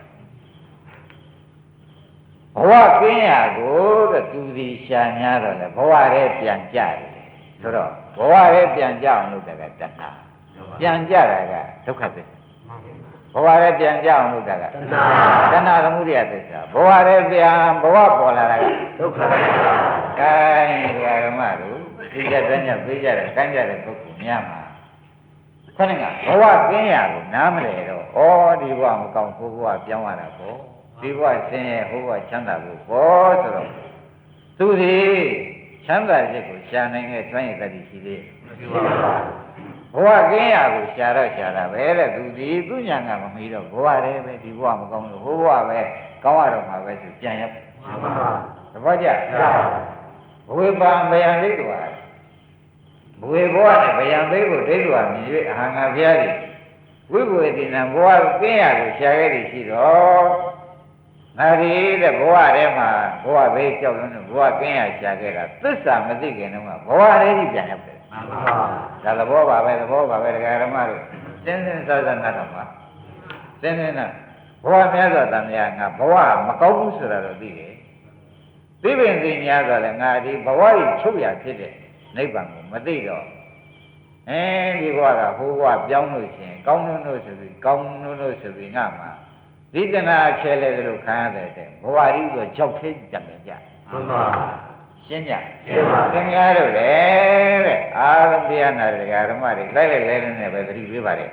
B: ဘဝကင်းရာကိုတဲ့သူစီရှာများတော့လေဘဝရဲ့ပြန်ကြတယ်ဆိုတော့ဘဝရဲ့ပြန်ကြအောင်လုပ်တာကတဏှာပြန်ကြတာကဒုက္ခသစ္စာဘဝရဲ့ပြန်ကြအောင်လုပ်တာကတဏှာတဏှာသမုဒယသစ္စာဘဝရဲ့ပြန်ဘဝပေါ်လာတာကဒုက္ခသစ္စာကဲဓမ္မတို့သိကြတဲ့ညပြေးကြတယ်ကမ်းကြတဲ့ပုဂ္ဂိုလ်များမှာခေါင်းကဘဝကင်းရာကိုနားမလဲတော့ဩဒီဘဝမကောင်းဘုဘဝပြောင်းရတာပေါ့ဒီဘဝဆင်းရဲဟိုဘဝချမ်းသာဖို့ပေါ့ဆိုတော့သူဒီချမ်းသာခြင်းကိုရှာနိုင်တဲ့စွမ်းရည်တတိရှိသေးမရှိပါဘူးဘဝကင်းရာကိုရှာတော့ရှာတာပဲတဲ့သူဒီသူညာကမမီတော့ဘဝတည်းပဲဒီဘဝမကောင်းလို့ဟိုဘဝပဲကောင်းရတော့မှာပဲဆိုပြန်ရပါသဘောကျဘဝပံဗယံဒိဋ္ဌဝါဘဝဘဝနဲ့ဗယံသိကိုဒိဋ္ဌဝါမြည်၍အဟံငါဖျားသည်ဝိဘဝေတိနံဘဝကင်းရာကိုရှာခဲ့သည်ရှိတော့ငါဒီတဲ့ဘဝထဲမှာဘဝဘေးကြောက်လို့ဘဝကင်းရာရှာခဲ့တာသစ္စာမသိခင်တော့ဘဝတည်းကြီးပြန်ရောက်တယ်မှန်ပါဒါသဘောပါပဲသဘောပါပဲဒကာဓမ္မတို့စင်းစင်းစားစားနားတော့မှာစင်းစင်းနာဘဝများစွာတန်မြာငါဘဝမကောင်းဘူးဆိုတာတော့သိတယ်သိပင်သိများစွာလည်းငါဒီဘဝကြီးချုပ်ရဖြစ်တဲ့နိဗ္ဗာန်ကိုမသိတော့အဲဒီဘဝကဟိုဘဝပြောင်းလို့ရှိရင်ကောင်းလို့လို့ဆိုပြီးကောင်းလို့လို့ဆိုပြီးငါမှာဒီတနာချဲလဲလို့ခံရတဲ့ဘဝကြီးဆိုကြောက်သေးကြတယ်ကြမှန်ပါရှင်းကြရှင်းပါသင်္ကားတို့လေတဲ့အာရုံတရားနာတရားဓမ္မတွေလိုက်လိုက်လဲလဲနဲ့ပဲသတိပေးပါလေ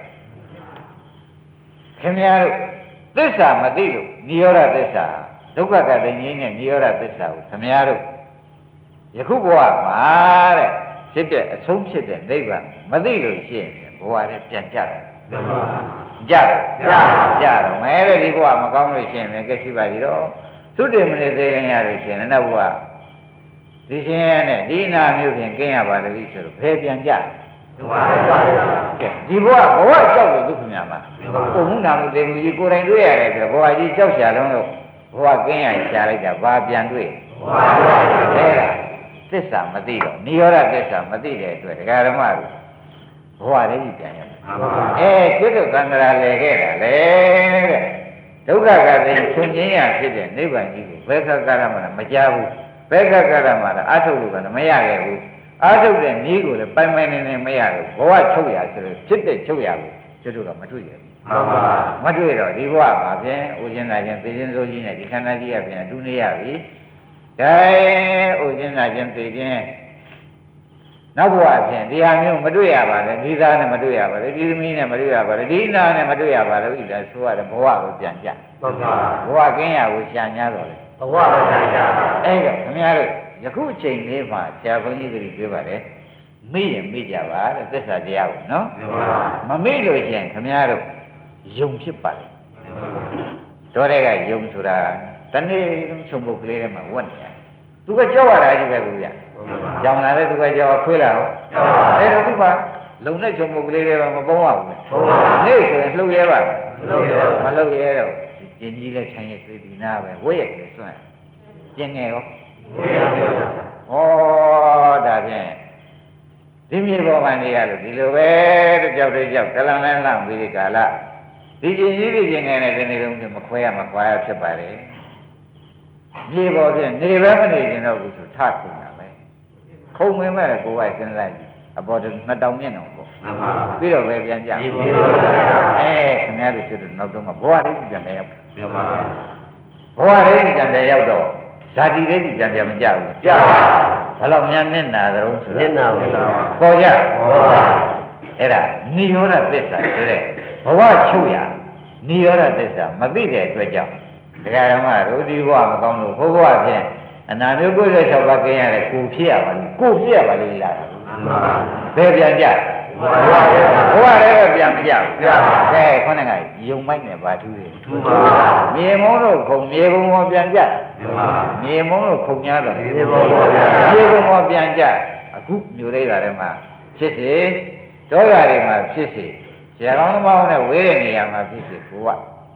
B: ခင်ဗျားတို့သစ္စာမသိလို့နိရောဓသစ္စာဒုက္ခကတည်းကနဲ့နိရောဓသစ္စာကိုခင်ဗျားတို့ယခုဘဝမှာတဲ့ဖြစ်တဲ့အဆုံးဖြစ်တဲ့နိဗ္ဗာန်မသိလို့ရှိရင်ဘဝနဲ့ပြန်ကြတယ်မှန်ပါကြတယ်ကြတော့မဲတဲ့ဒီဘဝမကောင်းလို့ရှိရင်လည်းကဲရှိပါသေးတော့သုတေမနေသေးခင်ရလို့ရှိရင်နောက်ဘဝဒီရှင်ရဲ့နဲ့ဒီနာမျိုးဖြင့်ကင်းရပါလိမ့်ဆိုတော့ဘယ်ပြန်ကြမှန်ပါကဲဒီဘဝဘဝကြောက်လို့ဒုက္ခများမှာပုံမှုနာမှုတေမှုကြီးကိုယ်တိုင်တွေ့ရတယ်ဆိုတော့ဘဝကြီးကြောက်ရှာလုံးလို့ဘဝကင်းရရှာလိုက်တာဘာပြန်တွေ့ဘဝအဲ့ဒါသစ္စာမသိတော့နိရောဓသစ္စာမသိတဲ့အတွက်ဒကာဓမ္မတို့ဘဝတည်းကြီးပြန်ရတယ်အဲကျွတ်တို့ကံကြရာလဲခဲ့တာလေတဲ့ဒုက္ခကတည်းကဆွင်ချင်းရဖြစ်တဲ့နိဗ္ဗာန်ကြီးကိုဘယ်ခါကရမှမကြားဘူးဘယ်ခါကရမှအထုတ်လို့ကလည်းမရခဲ့ဘူးအထုတ်တဲ့နည်းကိုလည်းပိုင်ပိုင်နေနေမရဘူးဘဝချုပ်ရဆိုလို့ဖြစ်တဲ့ချုပ်ရကိုကျွတ်တို့ကမတွေ့ရဘူးမှန်ပါမတွေ့တော့ဒီဘဝမှာဖြင့်ဥရှင်သာချင်းသိချင်းစိုးကြီးနဲ့ဒီခန္ဓာကြီးကဖြင့်တူနေရပြီဒါဥရှင်သာချင်းသိချင်းနောက်ဘဝဖြင့်ဒီဟာမျိုးမတွေ့ရပါနဲ့ဒီသားနဲ့မတွေ့ရပါနဲ့ဒီသမီးနဲ့မတွေ့ရပါနဲ့ဒီနာနဲ့မတွေ့ရပါလို့ဤလားဆိုရတယ်ဘဝကိုပြန်ကြဟုတ်ပါဘဝကင်းရကိုရှာညာတော့လေဘဝကိုပြန်ကြအဲ့တော့ခင်ဗျားတို့ယခုအချိန်လေးမှာဆရာဘုန်းကြီးတွေပြောပါတယ်မေ့ရင်မေ့ကြပါတဲ့သစ္စာတရားကိုနော်မမေ့လို့ရှိရင်ခင်ဗျားတို့ယုံဖြစ်ပါလေတော့တဲ့ကယုံဆိုတာတနေ့ဆုံးပုတ်ကလေးထဲမှာဝတ်နေတယ်သူကကြောက်ရတာကြီးပဲကိုဗျကြောင်လာတဲ့သူကကြောက်ခွေးလာတော့အဲ့တော့သူကလုံနဲ့ချုံပုတ်ကလေးတွေမပုံးရဘူးနေ့ဆိုရင်လှုပ်ရဲပါမလှုပ်ရဲတော့ကျင်ကြီးလည်းထိုင်ရသေးဒီနာပဲဝဲရက်လည်းစွန့်ကျင်ငယ်ရောဩဒါဖြင့်ဒီမြေပေါ်မှာနေရလို့ဒီလိုပဲတဲ့ကြောက်တဲ့ကြောက်တလန်လန်းလန့်ပြီးဒီကာလဒီကျင်ကြီးဒီကျင်ငယ်နဲ့ဒီနေ့လုံးမခွဲရမခွာရဖြစ်ပါလေမြေပေါ်ဖြင့်နေပဲမနေရင်တော့ဘူးဆိုထခုနာပဲခုံမင်းမဲ့ကိုယ်ဝိုက်စဉ်းစားကြည့်အပေါ်နှစ်တောင်မြင့်တော့ပေါ့ပြီးတော့ပဲပြန်ကြအဲခင်ဗျားတို့ဖြစ်တော့နောက်တော့ဘဝတည်းပြန်တယ်ရောက်ဘဝတည်းပြန်တယ်ရောက်တော့ဇာတိတည်းပြန်တယ်မကြဘူးကြပါဘယ်လောက်များနစ်နာကြတော့ဆိုနစ်နာဘူးပေါ်ကြအဲ့ဒါနိရောဓသစ္စာဆိုတဲ့ဘဝချုပ်ရနိရောဓသစ္စာမသိတဲ့အတွက်ကြောင့်ဒကာဓမ္မတို့ဒီဘဝမကောင်းလို့ဘုဘဝဖြင့်အနာမျိုးကိုယ်ရဲ့၆ပါးကျင်းရတဲ့ကိုဖြစ်ရပါလိမ့်ကိုဖြစ်ရပါလိမ့်လားဘယ်ပြန်ကြဘဝလည်းပြန်မကြဘူးကဲခေါင်းကယုံမိုက်နဲ့ဗာထူးတယ်မြေမုံတို့ခုံမြေဘုံပေါ်ပြန်ကြမြေမုံတို့ခုံများတော့မြေဘုံပေါ်ပြန်ကြအခုမျိုးလိုက်တာထဲမှာဖြစ်စေဒေါသတွေမှာဖြစ်စေဆရာကောင်းသမားနဲ့ဝေးတဲ့နေရာမှာဖြစ်စေဘုရား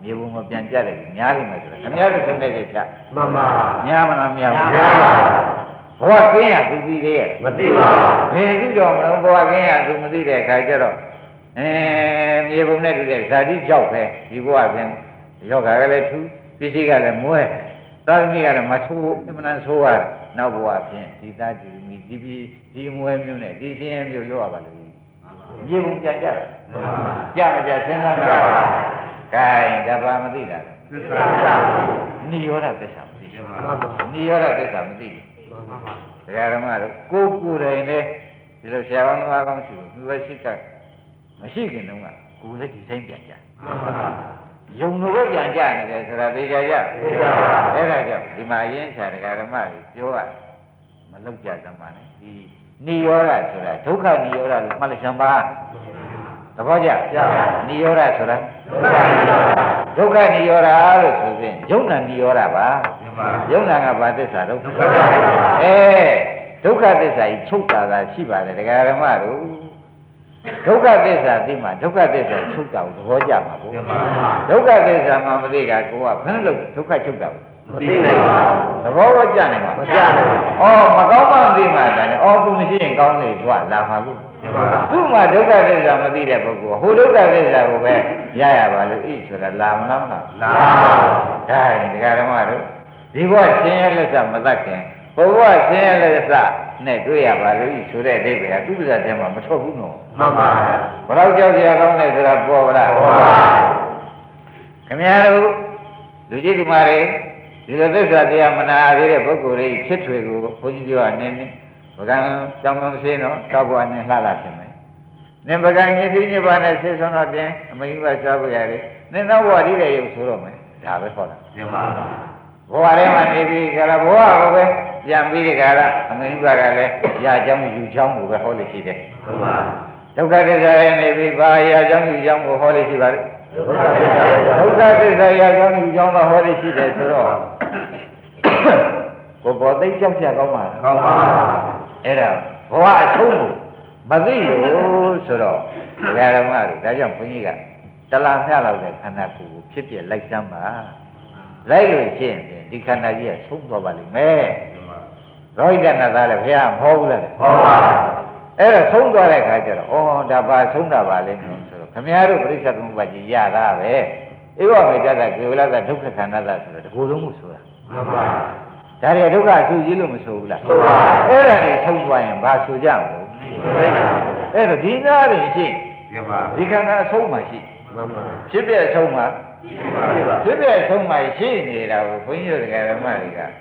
B: မြေပုံမပြန်ကြတယ်များလိမ့်မယ်ဆိုတာခင်ဗျားတို့ဆုံးတဲ့ကိစ္စ
C: မှန်ပါ
B: များမလားများဘူးဘဝကင်းရသူသိသေးရဲ့
C: မသိပါဘူး
B: ဘယ်သူတော့မလို့ဘဝကင်းရသူမသိတဲ့အခါကျတော့အဲမြေပုံနဲ့တူတဲ့ဇာတိကြောက်ပဲဒီဘဝကင်းယောဂကလည်းထူးပစ္စည်းကလည်းမွဲသာသမီကလည်းမဆိုးအမှန်တန်ဆိုးရနောက်ဘဝဖြင့်ဒီသားဒီမိဒီပြီးဒီမွဲမျိုးနဲ့ဒီရှင်းမျိုးလောက်ရပါလို့မြေပုံပြန်ကြတာကြမကြစဉ်းစားကြပါကဲဒါပါမသိတာ
C: သစ္စာ
B: နိရောဓသစ္စာမသိဘူးနိရောဓသစ္စာမသိဘူးဒကာဓမ္မတို့ကိုယ်ကိုယ်တိုင်နဲ့ဒီလိုဆရာကောင်းသမားကောင်းရှိလို့သူပဲရှိကမရှိခင်တုန်းကကိုယ်လည်းဒီတိုင်းပြန်ကြယုံလို့ပဲပြန်ကြနေတယ်ဆိုတာသိကြကြအဲ့ဒါကြောင့်ဒီမှာအရင်ဆရာဒကာဓမ္မတွေပြောရမလောက်ကြသမှာနဲ့ဒီနိရောဓဆိုတာဒုက္ခနိရောဓလို့မှတ်လိုက်စမ်းပါသဘောကျနိရောဓဆိုတာဒုက္ခနိရောဓလို့ဆိုရင်ယုံနာနိရောဓပါယုံနာကဘာသစ္စာတော့အဲဒုက္ခသစ္စာကြီးချုပ်တာသာရှိပါတယ်ဒကာဓမ္မတို့ဒုက္ခသစ္စာသိမှဒုက္ခသစ္စာချုပ်တာကိုသဘောကျမှာပေါ့ဒုက္ခသစ္စာမှမသိတာကိုကဘယ်လိုဒုက္ခချုပ်တာ
C: မသိနိုင်ပါ
B: ဘူးသဘောကကြနိုင်မှာ
C: မကြနိုင်ဘူး
B: ဩမကောင်းမှမသိမှတယ်ဩသူမရှိရင်ကောင်းနေသူကလာမှာဘူးသူ့မှာဒုက္ခသစ္စာမသိတဲ့ပုဂ္ဂိုလ်ဟိုဒုက္ခသစ္စာကိုပဲရရပါလို့ဣဆိုတာလာမလားမလား
C: လာပါ
B: ဘူးဒါရင်ဒကာဓမ္မတို့ဒီဘဝဆင်းရဲလက်စမတတ်ခင်ဘဝဆင်းရဲလက်စနဲ့တွေ့ရပါလို့ဆိုတဲ့အဓိပ္ပာယ်ကသူ့ပြဿနာထဲမှာမထွက်ဘူးနော်
C: မှန်ပါဗျာ
B: ဘယ်တော့ကြောက်ကြရကောင်းလဲဆိုတာပေါ်ပါလား
C: ပေါ်ပါ
B: ခင်ဗျားတို့လူကြီးဒီမှာတွေဒီလိုသစ္စာတရားမနာသေးတဲ့ပုဂ္ဂိုလ်တွေဖြစ်ထွေကိုဘုန်းကြီးပြောအနေနဲ့ဗကံကြောင်းကောင်းရှင်းတော့တောက်ဘဝနဲ့လှလာဖြစ်မယ်။နင်ဗကံညသိညပါနဲ့ဆေးဆုံးတော့ပြင်အမိဘစားဖို့ရတယ်။နင်တော့ဘဝတည်းရဲ့ရုပ်ဆိုတော့မယ်။ဒါပဲဟောတာ
C: ။မှန်ပါပါ
B: ။ဘဝထဲမှာနေပြီးကြလားဘဝကိုပဲပြန်ပြီးကြလားအမိဘကလည်းရာကြောင်းယူချောင်းကိုပဲဟောလို့ရှိတယ်
C: ။မှန်ပါ
B: ။ဒုက္ခသစ္စာရဲ့နေပြီးဘာရာကြောင်းယူချောင်းကိုဟောလို့ရှိပါလဲ
C: ။ဒုက္ခသစ္စာ
B: ဒုက္ခသစ္စာရာကြောင်းယူချောင်းကဟောလို့ရှိတယ်ဆိုတော့ကိုပေါ်သိကြောက်ကြကောင်းပါလား
C: ကောင်းပါ
B: အဲ့ဒါဘဝအဆုံးကိုမသိလို့ဆိုတော့ဒကာဓမ္မတို့ဒါကြောင့်ဘုန်းကြီးကတလားမျှလောက်တဲ့ခန္ဓာကိုယ်ကိုဖြစ်ပြလိုက်စမ်းပါလိုက်လို့ရှိရင်ဒီခန္ဓာကြီးကဆုံးသွားပါလိမ့်မယ်ရောဟိတနာသားလည်းဘုရားမဟုတ်ဘူးလား
C: ဟုတ်ပါ
B: အဲ့ဒါဆုံးသွားတဲ့ခါကျတော့ဩဒါပါဆုံးတာပါလိမ့်မယ်ဆိုတော့ခမည်းတော်ပြိဿသမုပ္ပါကြီးရတာပဲဧဝမေတ္တကကေဝလကဒုက္ခခန္ဓာသာဆိုတော့ဒီကိုယ်လုံးကိုဆိုတာ
C: မှန်ပါ
B: ဒါတွေဒုက္ခအဆူကြီးလို့မဆိုဘူးလား
C: ဆိုပါ
B: အဲ့ဒါတွေဆုံးသွားရင်ဘာဆိုကြမလို့အဲ့တော့ဒီနားရင်ရှိဒီခန္ဓာအဆုံးမှရှိ
C: မှန်ပါ
B: ဖြစ်ပြအဆုံးမှဖြစ်ပြအဆုံးမှရှိနေတာကိုဘုန်းကြီးတို့ဓမ္မတွေကဩ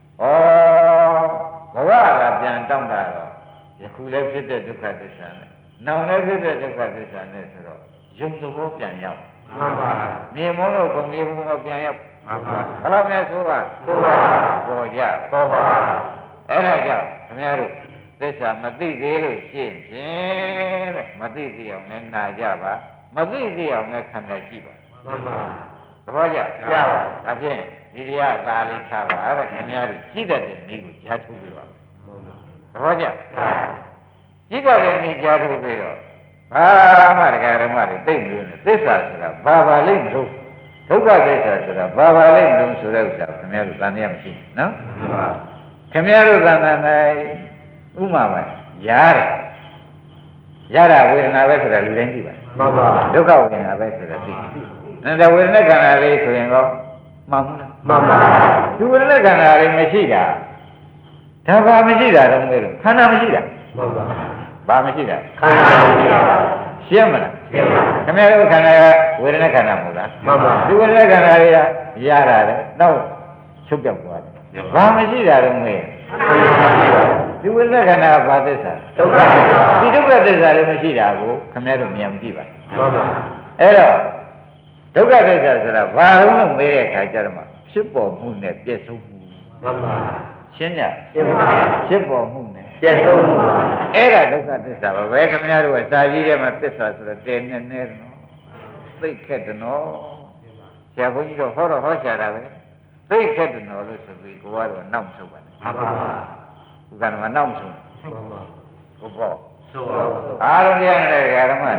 B: ဘဝကပြန်တောင်းတာတော့ယခုလည်းဖြစ်တဲ့ဒုက္ခသစ္စာနဲ့နောင်လည်းဖြစ်တဲ့ဒုက္ခသစ္စာနဲ့ဆိုတော့ယုံသဘောပြန်ရောက်
C: မှန်ပါ
B: မြင်မို့လို့ဘုံကြီးဘုံကပြန်ရောက်
C: မှန်ပါ
B: ဘယ်လိုလဲဆိုပါ
C: ဆိုပါ
B: ပေါ်ကြ
C: ပေါ်ပါ
B: အဲ့ဒါကြောင့်ခင်ဗျားတို့သစ္စာမသိသေးလို့ရှင်းဖြင့်တဲ့မသိသေးအောင်လည်းနာကြပါမသိသေးအောင်လည်းခန္ဓာကြည့်ပါ
C: မှန်ပါ
B: သဘောကျကြပါဒါဖြင့်ဒီတရားသာလေးချပါအဲ့ဒါခင်ဗျားတို့ကြည့်တတ်တဲ့နေ့ကိုကြားထုတ်ပြီးပါသဘောကျကြည့်တတ်တဲ့နေ့ကြားထုတ်ပြီးတော့ဘာမှတရားဓမ္မတွေသိမလို့သစ္စာဆိုတာဘာပါလိမ့်မလို့ဒုက္ခသစ္စာဆိုတာဘာပါလိမ့်မလို့ဆိုတဲ့ဥစ္စာခင်ဗျားတို့သံဃာမရှိနော်ခင်ဗျားတို့သံဃာ၌ဥမာပဲရတယ်ရတာဝေဒနာပဲဆိုတာလူတိုင်းသိပါ
C: မှန်ပါ
B: ဒုက္ခဝေဒနာပဲဆိုတာသိတယ်ဒါဝေဒနာခန္ဓာလေးဆိုရင်တော့မှန်ဘူးလား
C: မှန်ပါ
B: ဒီဝေဒနာခန္ဓာလေးမရှိတာဒါဘာမရှိတာတော့မဲလို့ခန္ဓာမရှိတာ
C: မှန်ပါ
B: ဘာမရှိတာ
C: ခန္ဓာမရှိတာ
B: ရှင်းမလား
C: ရှင်းပါ
B: ခင်ဗျားတို့ခန္ဓာကဝေဒနာခန္ဓာမဟုတ်လား
C: မှန်ပါ
B: ဒီဝေဒနာခန္ဓာတွေကရတာလေတော့ချုပ်ပြောက်သွားတယ်ဘာမရှိတာတော့မဲဒီဝိသက္ခဏာဘာသစ္စာ
C: ဒုက္ခသစ္စာ
B: ဒီဒုက္ခသစ္စာလည်းမရှိတာကိုခင်ဗျားတို့မြင်မကြည့်ပါ
C: မှန်ပါ
B: အဲ့တော့ဒုက္ခသစ္စာဆိုတာဘာလို့လို့မေးတဲ့အခါကျတော့မှဖြစ်ပေါ်မှုနဲ့ပြည့်စုံမှု
C: မှန်ပါ
B: ရှင်းကြ
C: ရှင်းပါ
B: ဖြစ်ပေါ်မှုနဲ့
C: ပြည့်စုံမှု
B: အဲ့ဒါဒုက္ခသစ္စာပါပဲခင်ဗျားတို့ကစာကြီးထဲမှာသစ္စာဆိုတော့တဲနဲ့နဲ့နော်သိခက်တယ်နော်ဆရာဘုန်းကြီးတို့ဟောတော့ဟောရှာတာပဲသိခက်တယ်နော်လို့ဆိုပြီးကိုကတော့နောက်ဆုပ်ပါနဲ့
C: မှန်ပါ
B: ဘုရားကနောက်ဆုံး
C: မှန်ပါ
B: ဘုဘော
C: ဆိုပါ
B: အားလုံးတရားနဲ့ဓမ္မနဲ့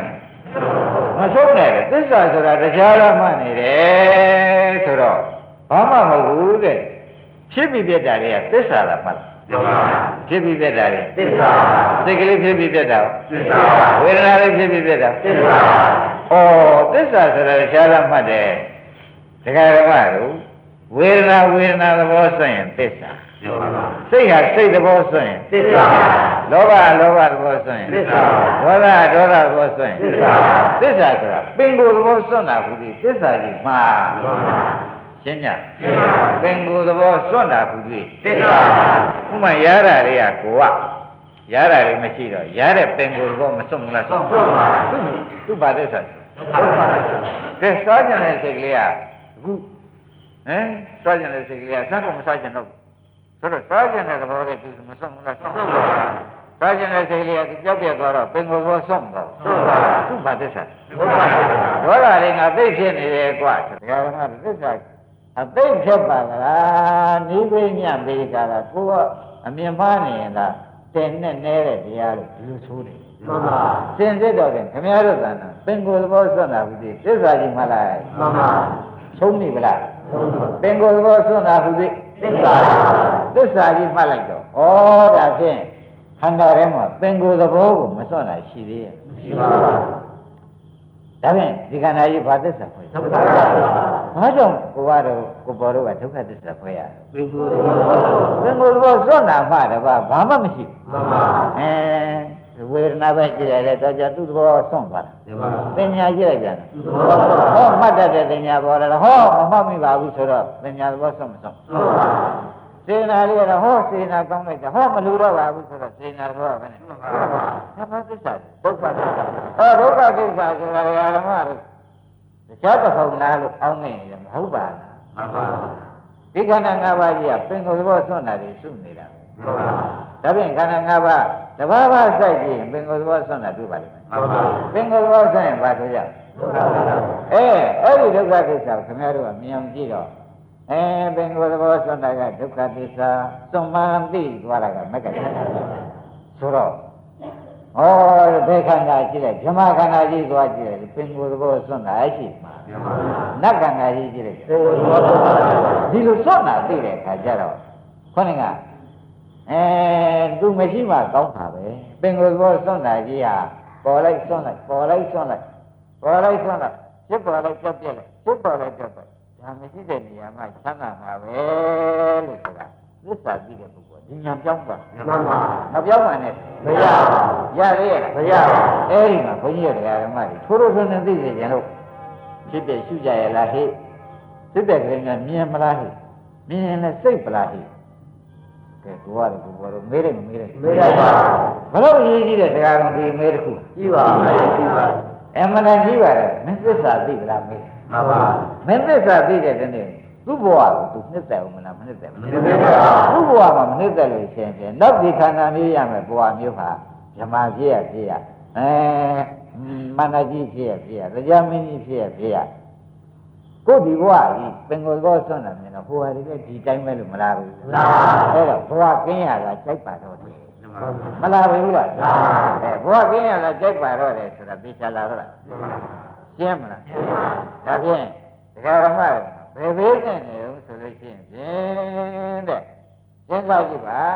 B: မဆုံးနဲ့သစ္စာဆိုတာတရားရမှနေတယ်ဆိုတော့ဘာမှမဟုတ်ဘူးတဲ့ဖြစ်ပြီးပြတ်တာတွေကသစ္စာလားမှတ်ဖြစ်ပြီးပြတ်တာတွေသစ္စာစိတ်ကလေးဖြစ်ပြီးပြတ်တာသစ္စာဝေဒနာလေးဖြစ်ပြီးပြတ်တာသစ္စာဩသစ္စာဆိုတာတရားရမှတ်တယ်တရားရမှတို့ဝေဒနာဝေဒနာသဘောဆိုရင်သစ္စာစိတ်ဟာစိတ်သဘောဆိုရင်သစ္စာလောဘလောဘသဘောဆိုရင်သစ္စာဒေါသဒေါသသဘောဆိုရင်သစ္စာသစ္စာဆိုတာပင်ကိုယ်သဘောစွန့်တာဟူသည်သစ္စာကြီးမှာရှင်းညပင်ကိုယ်သဘောစွန့်တာဟူသည်သစ္စာဥမာရတာတွေကကိုကရတာတွေမရှိတော့ရတဲ့ပင်ကိုယ်သဘောမစွန့်ဘူးလားစွန့်ပါသူသူဘာသစ္စာကဲစားကြတဲ့စိတ်ကလေးကအခုဟမ်စားကြတဲ့စိတ်ကလေးကစားတော့မစားကြတော့ဆိုတော့စားကြတဲ့သဘောလေးသူမစွန့်ဘူးလားစွန့်ပါစားကြတဲ့စိတ်လေးကကြောက်ပြသွားတော့ပင်ကိုယ်ဘောစွန့်တော့သူဘာသစ္စာဒေါသလေးငါသိဖြစ်နေတယ်ကွာတရားဓမ္မသစ္စာအသိဖြစ်ပါလားနိဗ္ဗာန်ညပေးကြတာကိုကအမြင်မှားနေရင်လားတင်နဲ့နဲတဲ့တရားလို့ဒီလိုဆိုတယ်မှန်ပါစင်စစ်တော့ခင်ဗျားတို့ကပင်ကိုယ်သဘောစွန့်တာဘူးဒီသစ္စာကြီးမှလားမှန်ပါဆုံးပြီဗလားပင်ကိုယ်သဘောစွန့်တာဘူးဒီသစ္စာသစ္စာကြီးမှတ်လိုက်တော့ဩဒါဖြင့်ခန္ဓာထဲမှာပင်ကိုယ်သဘောကိုမစွန့်တာရှိသေးရဲ့မရှိပါဘူးဒါဖြင့်ဒီခန္ဓာကြီးဘာသစ္စာဖွဲ့ဒုက္ခသစ္စာဘာကြောင့်ကိုကတော့ကိုပေါ်တော့ကဒုက္ခသစ္စာဖွဲ့ရပင်ကိုယ်သဘောပင်ကိုယ်သဘောစွန့်တာမှတပါဘာမှမရှိဘူးမှန်ပါအဲဝေဒနာပဲကြည့်ရတယ်တော့ကြသူ့သဘောစွန့်သွားတာပညာကြည့်လိုက်ပြန်ဟောမှတ်တတ်တဲ့ပညာပေါ်တယ်ဟောမမှတ်မိပါဘူးဆိုတော့ပညာသဘောစွန့်မစွန့်စေနာလေးကတော့ဟောစေနာကောင်းလိုက်တာဟောမလူတော့ပါဘူးဆိုတော့စေနာတော့ပဲနဲ့ဘာမှသစ္စာဒုက္ခသစ္စာဟောဒုက္ခသစ္စာဆိုတာဓမ္မတို့တရားတစ်ခုလားလို့အောင်းနေတယ်မဟုတ်ပါလားမှန်ပါဒီခန္ဓာ၅ပါးကြီးကပင်ကိုယ်သဘောစွန့်တာတွေစွန့်နေတာမှန်ပါဒါဖြင့်ခန္ဓာ၅ပါးတဘာဝစိုက်ကြည့်ရင်ပင်ကိုယ်သဘောစွန့်တာတွေ့ပါလိမ့်မယ်မှန်ပါပင်ကိုယ်သဘောစွန့်ရင်ဘာဆိုရဒုက္ခသစ္စာအဲအဲ့ဒီဒုက္ခသစ္စာကိုခင်ဗျားတို့ကမြင်အောင်ကြည့်တော့အဲပင်ကိုယ်သဘောစွန့်တာကဒုက္ခသစ္စာစွန့်မှန်သိသွားတာကမက္ကသစ္စာဆိုတော့ဩဘယ်ခန္ဓာရှိလဲဓမ္မခန္ဓာကြီးသွားကြည့်တယ်ပင်ကိုယ်သဘောစွန့်တာရှိမှာနတ်ခန္ဓာကြီးကြည့်တယ်ဒီလိုစွန့်တာသိတဲ့အခါကျတော့ခေါင်းကအဲသူမရှိမှကောင်းတာပဲပင်ကိုယ်သဘောစွန့်တာကြီးဟာပေါ်လိုက်စွန့်လိုက်ပေါ်လိုက်စွန့်လိုက်ပေါ်လိုက်စွန့်လိုက်ဖြစ်ပေါ်လိုက်ပြတ်ပြက်လိုက်ဖြစ်ပေါ်လိုက်ပြတ်ပြက်ဒါမရှိတဲ့နေရာမှာချမ်းသာမှာပဲလို့ဆိုတာသစ္စာကြည့်တဲ့ပုဂ္ဂိုလ်ဒီညာပြောင်းပါမှန်ပါမပြောင်းပါနဲ့မရရသေးရဲ့မရအဲ့ဒီမှာဘုန်းကြီးရဲ့ဓမ္မတွေထိုးထိုးထွန်းထွန်းသိစေကြလို့ဖြစ်ပြရှုကြရလားဟိဖြစ်ပြကလေးကမြင်မလားဟိမြင်ရင်လည်းစိတ်ပလားဟိကဲကိုရတယ်ကိုဘောတော့မေးတယ်မမေးတယ်မေးတယ်ပါဘလို့ရေးကြည့်တဲ့တရားတော်ဒီမေးတစ်ခုကြည့်ပါမယ်ကြည့်ပါအမှန်တန်ကြည့်ပါတယ်မသစ္စာသိပလားမေးမှန်ပါမသစ္စာသိတဲ့တနေ့သူ့ဘဝကိုသူနှစ်သက်ဦးမလားမနှစ်သက်ဘူးသူ့ဘဝမှာမနှစ်သက်လို့ရှင်ရှင်နောက်ဒီခန္ဓာမျိုးရမယ်ဘဝမျိုးဟာဓမ္မဖြစ်ရဖြစ်ရအဲမန္တကြီးဖြစ်ရဖြစ်ရတရားမင်းကြီးဖြစ်ရဖြစ်ရကိုဒီဘဝကြီးပင်ကိုယ်သောဆွမ်းတာမြင်တော့ဟိုဟာဒီလည်းဒီတိုင်းပဲလို့မလားဘူးလားအဲ့တော့ဘဝကင်းရတာကြိုက်ပါတော့တယ်မလားဘူးလားအဲဘဝကင်းရတာကြိုက်ပါတော့တယ်ဆိုတာသိချလာတော့လားရှင်းမလားဒါဖြင့်ဒကာရမဘယ်ဘေးနဲ့နေဦးဆိုလို့ရှိရင်ဖြင့်တဲ့ရှင်းသွားကြည့်ပါ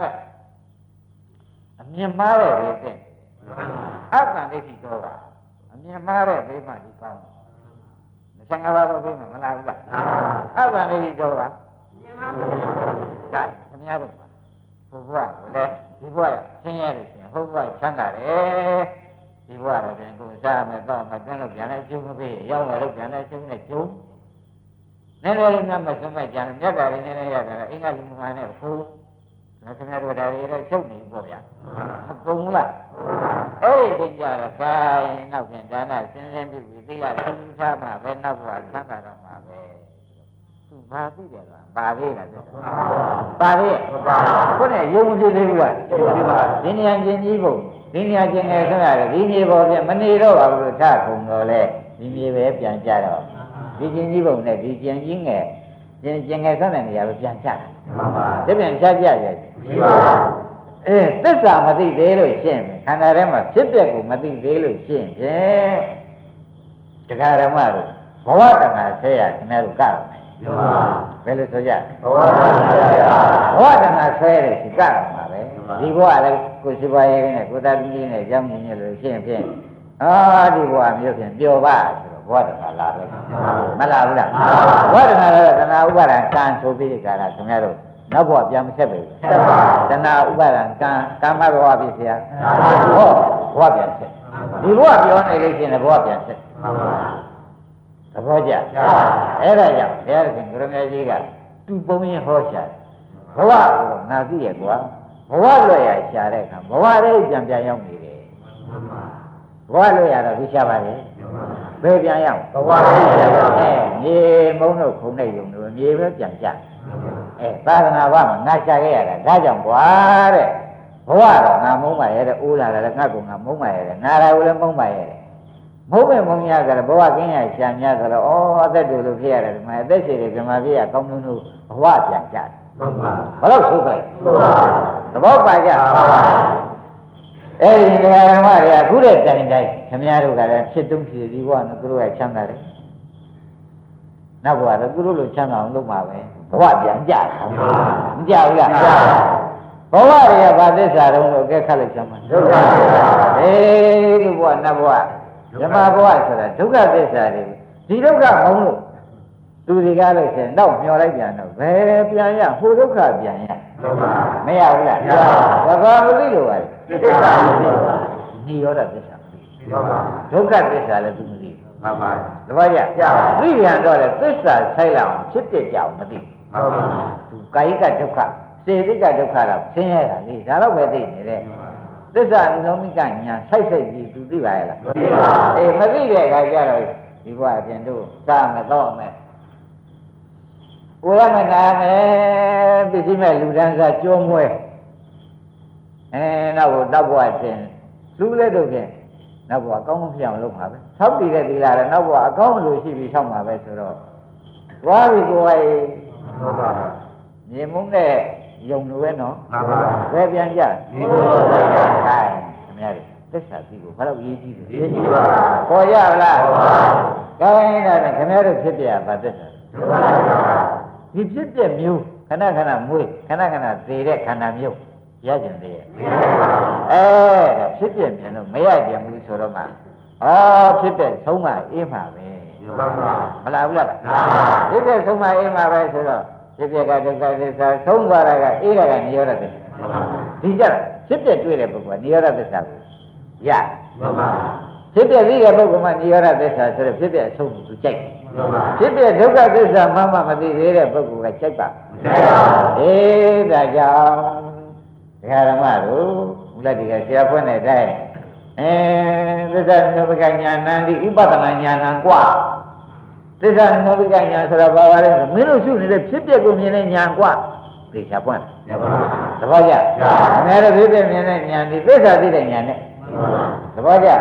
B: တဲ့အမြင်မှားတဲ့ဘေးတဲ့အတ္တဒိဋ္ဌိတော့ပါအမြင်မှားတဲ့ဘေးမှဒီကောင်းတယ်ဆံဃာဘာတော့ဘေးမှာမလားဘူးလားအတ္တဒိဋ္ဌိတော့ပါမြင်မှားတယ်ဒါခင်ဗျားတို့ဘုရားကလည်းဒီဘဝဆင်းရဲလို့ရှိရင်ဘုရားချမ်းသာတယ်ဒီဘဝတော့ပြန်ကိုစားမယ်တော့မှပြန်လို့ပြန်လဲကျုံမပေးရောက်လာလို့ပြန်လဲကျုံနဲ့ကျုံနည်းနည်းလေးမှမဆုံးမကြံမြတ်တာလေးနည်းနည်းရတယ်အင်္ဂလိပ်မှာနဲ့ဘုရားခင်ဗျားတို့ဒါတွေတော့ချုပ်နေပေါ့ဗျာမကုန်ဘူးလားအဲ့ဒီကြတော့ခိုင်းနောက်ပြန်ဒါနစင်းစင်းပြပြီးသိရသင်္ချာမှာပဲနောက်ဘဝဆန်းတာတော့မှာပဲသူဘာသိတယ်လားပါသေးလားပါသေးခုနဲ့ယုံကြည်သေးဘူးလားဒီနေရာချင်းကြီးပုံဒီနေရာချင်းငယ်ဆိုရတယ်ဒီမြေပေါ်ပြန်မနေတော့ပါဘူးလို့ထခုံတော့လေဒီမြေပဲပြန်ကြတော့ဒီချင်းကြီးပုံနဲ့ဒီကျန်ကြီးငယ်ကျင်ကျင်ငယ်ဆက်တဲ့နေရာပဲပြန်ချတာမှန်ပါဒါပြန်ချကြရဲ့မှန်ပါအဲသစ္စာမသိသေးလို့ရှင်းမယ်ခန္ဓာထဲမှာဖြစ်ပျက်ကိုမသိသေးလို့ရှင်းဖြင့်တရားဓမ္မတို့ဘဝတဏှာဆဲရခင်ဗျားတို့ကြရမယ်ဘယ်လိုဆိုကြဘဝတဏှာဆဲရဘဝတဏှာဆဲတယ်ဒီကြရမှာပဲဒီဘဝလည်းကိုယ်ရှိပါရဲ့နဲ့ကိုယ်သားသမီးနဲ့ကြောင်းမြင်ရလို့ရှင်းဖြင့်အာဒီဘဝမျိုးဖြင့်ပျော်ပါဆိုတော့ဘဝတဏှာလာတယ်မလာဘူးလားဘဝတဏှာလည်းတဏှာဥပါဒံကံဆိုပြီးဒီကရာခင်ဗျားတို့နောက်ဘဝပြန်မဆက်ပဲဆက်ပါတဏှာဥပါဒံကံကာမဘဝဖြစ်เสียဟောဘဝပြန်ဆက်ဒီဘဝပြောနေလို့ရှိရင်ဘဝပြန်ဆက်သဘောကျအဲ့ဒါကြောင့်ဘုရားရှင်ကိုရမေကြီးကသူ့ပုံရင်ဟောရှာဘဝကိုငါသိရဲ့ကွာဘဝလွတ်ရရှာတဲ့အခါဘဝလေးပြန်ပြန်ရောက်နေတယ်ဘဝလွတ်ရတော့ဒီရှာပါလေဘယ်ပြန်ရောက်ဘဝလေးပြန်ရောက်အဲမြေမုံတို့ခုံနဲ့ယုံတို့မြေပဲပြန်ကြအဲသာသနာ့ဘမှာငါရှာခဲ့ရတာဒါကြောင့်ကွာတဲ့ဘဝတော့ငါမုံပါရဲ့တဲ့အိုးလာတယ်ငါကငါမုံပါရဲ့တဲ့နာတာကိုလည်းမုံပါရဲ့မုံပဲမုံရကြတယ်ဘဝကင်းရရှာများဆိုတော့ဩအသက်တူလို့ဖြစ်ရတယ်ဒီမှာအသက်ရှိတယ်ဓမ္မပြည့်ကကောင်းလုံးလို့ဘဝပြန်ကြတယ်ဘယ်တော့ဆိုကြလဲသဘောပါကြအဲ့ဒီဓမ္မတွေကအခုတဲ့တိုင်တိုင်းခင်ဗျားတို့ကလည်းဖြစ်တုံးဖြစ်ဒီဘဝနဲ့သူတို့ကချမ်းသာတယ်နောက်ဘဝတော့သူတို့လိုချမ်းသာအောင်လုပ်မှာပဲဘဝပြန်ကြတယ်မကြဘူးလားဘဝတွေကဘာသစ္စာတုံးလို့ကဲခတ်လိုက်ချမ်းပါဒုက္ခအေးဒီဘဝနတ်ဘဝဓမ္မဘဝဆိုတာဒုက္ခသစ္စာတွေဒီဒုက္ခမုံလို့သူတွေကလည်းရှင်တော့မျောလိုက်ပြန်တော့ဘယ်ပြန်ရဟိုဒုက္ခပြန်ရမရဘူးလားသဘာဝသိလို့ပါလေသစ္စာမသိနိရောဓသစ္စာမသိဒုက္ခသစ္စာလည်းသူမသိမှန်ပါသဘောကျသိပြန်တော့လေသစ္စာဆိုင်လောက်ဖြစ်တဲ့ကြောင်မသိဟုတ်ပါသူကာယကဒုက္ခစေတိကဒုက္ခတော့ဆင်းရဲတာလေဒါတော့ပဲသိနေတဲ့သစ္စာအလုံးမိကညာဆိုင်ဆိုင်ပြီးသူသိပါရဲ့လားမသိပါဘူးအေးမသိတဲ့အခါကျတော့ဒီဘဝအပြင်တို့စားမယ်တော့မယ်ဘုရားမနာမယ်ပစ္စည်းမဲ့လူတန်းစားကြိုးမွဲအဲနောက်ကိုတောက်ဘဝတင်လူလက်တို့ဖြင့်နောက်ဘဝအကောင်းဆုံးဖြစ်အောင်လုပ်မှာပဲသောက်တည်တဲ့သီလလည်းနောက်ဘဝအကောင်းလို့ရှိပြီးဆောက်မှာပဲဆိုတော့ဝါရီကိုယ်ဟုတ်ပါမြေမုန်းတဲ့ယုံလို့ပဲနော်ဘယ်ပြန်ကြဒီလိုပါဗျာခင်ဗျားသစ္စာသိကိုဘာလို့ရေးကြည့်လဲရေးကြည့်ပါပေါ်ရလားကောင်းတာနဲ့ခင်ဗျားတို့ဖြစ်ပြပါသစ္စာဒီဖြစ်ပြမျိုးခဏခဏမွေးခဏခဏသေတဲ့ခန္ဓာမျိုးရကြင်သေးရဲ့အဲဒါဖြစ်ပြမြန်လို့မရကြဘူးဆိုတော့မှအော်ဖြစ်တဲ့ဆုံးမအေးမှာပဲမလားဘူးလားဖြစ်တဲ့ဆုံးမအေးမှာပဲဆိုတော့ဖြစ်ပြကဒုက္ခသစ္စာဆုံးသွားတာကအေးတာကနိရောဓသစ္စာဒီကြဖြစ်ပြတွေ့တဲ့ပုဂ္ဂိုလ်ကနိရောဓသစ္စာကိုရမှန်ပါဖြစ်ပြသိတဲ့ပုဂ္ဂိုလ်မှနိရောဓသစ္စာဆိုတော့ဖြစ်ပြအဆုံးကိုသူကြိုက်ဖြစ်ပြဒုက္ခသစ္စာမှမှမသိသေးတဲ့ပုဂ္ဂိုလ်ကကြိုက်ပါအေးဒါကြောင့်ဒကာဓမ္မတို့ဘုရားဒီကဆရာဖွင့်တဲ့အတိုင်းအဲသစ္စာနုပကညာဏံဒီဥပဒနာညာဏံกว่าသစ္စာနုပကညာဆိုတာဘာပါလဲမင်းတို့ရှုနေတဲ့ဖြစ်ပြကိုမြင်တဲ့ညာกว่าသိချပွင့်သဘောကျအများတို့ဖြစ်ပြမြင်တဲ့ညာဒီသစ္စာသိတဲ့ညာနဲ့သဘောကျ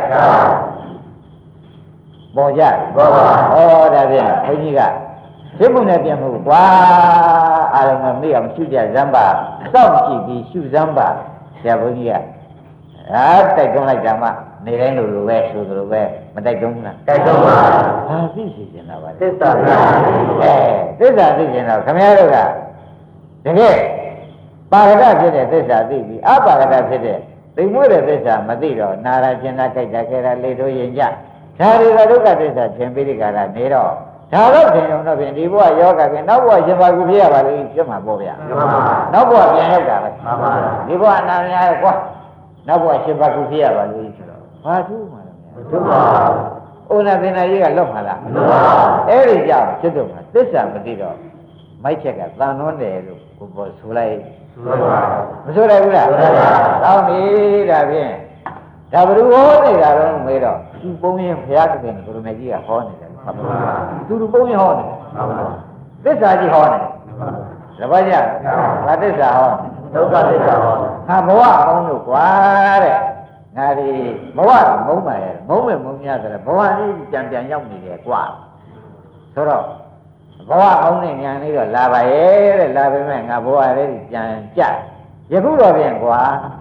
B: ပေါ်ကြပေါ်ပါဩဒါဖြင့်ဘုန်းကြီးကဖြစ်မှုနဲ့ပြင်မှုကွာအားလုံးကမေ့အောင်ရှုကြဇံပါစောင့်ကြည့်ပြီးရှုဇံပါဆရာဘုန်းကြီးကအာတိုက်တွန်းလိုက်တာမှနေတိုင်းလိုလိုပဲဆိုလိုပဲမတိုက်တွန်းဘူးလားတိုက်တွန်းပါဟာသိစီကျင်တာပါသစ္စာသိအဲသစ္စာသိကျင်တော့ခင်ဗျားတို့ကတကယ်ပါရဒဖြစ်တဲ့သစ္စာသိပြီးအပါရဒဖြစ်တဲ့သိမွေးတဲ့သစ္စာမသိတော့နာရကျင်တာကြိုက်တာခဲတာလေတို့ရင်ကြဒါတွေကဒုက္ခသစ္စာသင်ပြီးဒီကရာနေတော့ဒါတော့သင်ုံတော့ဖြင့်ဒီဘဝယောဂကနောက်ဘဝရှင်ဘာကူဖြစ်ရပါလိမ့်ပြတ်မှာပေါ့ဗျာနောက်ဘဝပြန်ရောက်တာပဲဒီဘဝအနာများကွာနောက်ဘဝရှင်ဘာကူဖြစ်ရပါလိမ့်ဆိုတော့ဘာထူးမှာလဲဗျာထူးပါဘူးဥနာပင်နာကြီးကလွတ်မှာလားမလွတ်ပါဘူးအဲ့ဒီကြောင့်ဖြစ်တော့မှာသစ္စာမသိတော့မိုက်ချက်ကတန်လွန်းတယ်လို့ကိုပေါ်ဆိုလိုက်မဆိုရဘူးလားကောင်းပြီဒါဖြင့်ဒါဘယ်လိုဟောနေတာတော့မေးတော့သူပုံရင်ဘုရားသခင်ကိုရမေကြီးကဟောနေတယ်ဟုတ်ပါဘူးသူတို့ပုံရင်ဟောနေတယ်ဟုတ်ပါဘူးသစ္စာကြီးဟောနေတယ်တပည့်ကြဘာသစ္စာဟောဒုက္ခသစ္စာဟောဟာဘဝကောင်းလို့ကွာတဲ့ငါဒီဘဝကမုန်းပါရဲ့မုန်းမယ်မုန်းများဆိုတော့ဘဝလေးပြန်ပြန်ရောက်နေတယ်ကွာဆိုတော့ဘဝအောင်တဲ့ညာလေးတော့လာပါရဲ့တဲ့လာပေမဲ့ငါဘဝလေးပြန်ကြယခုတော့ပြန်ကွာ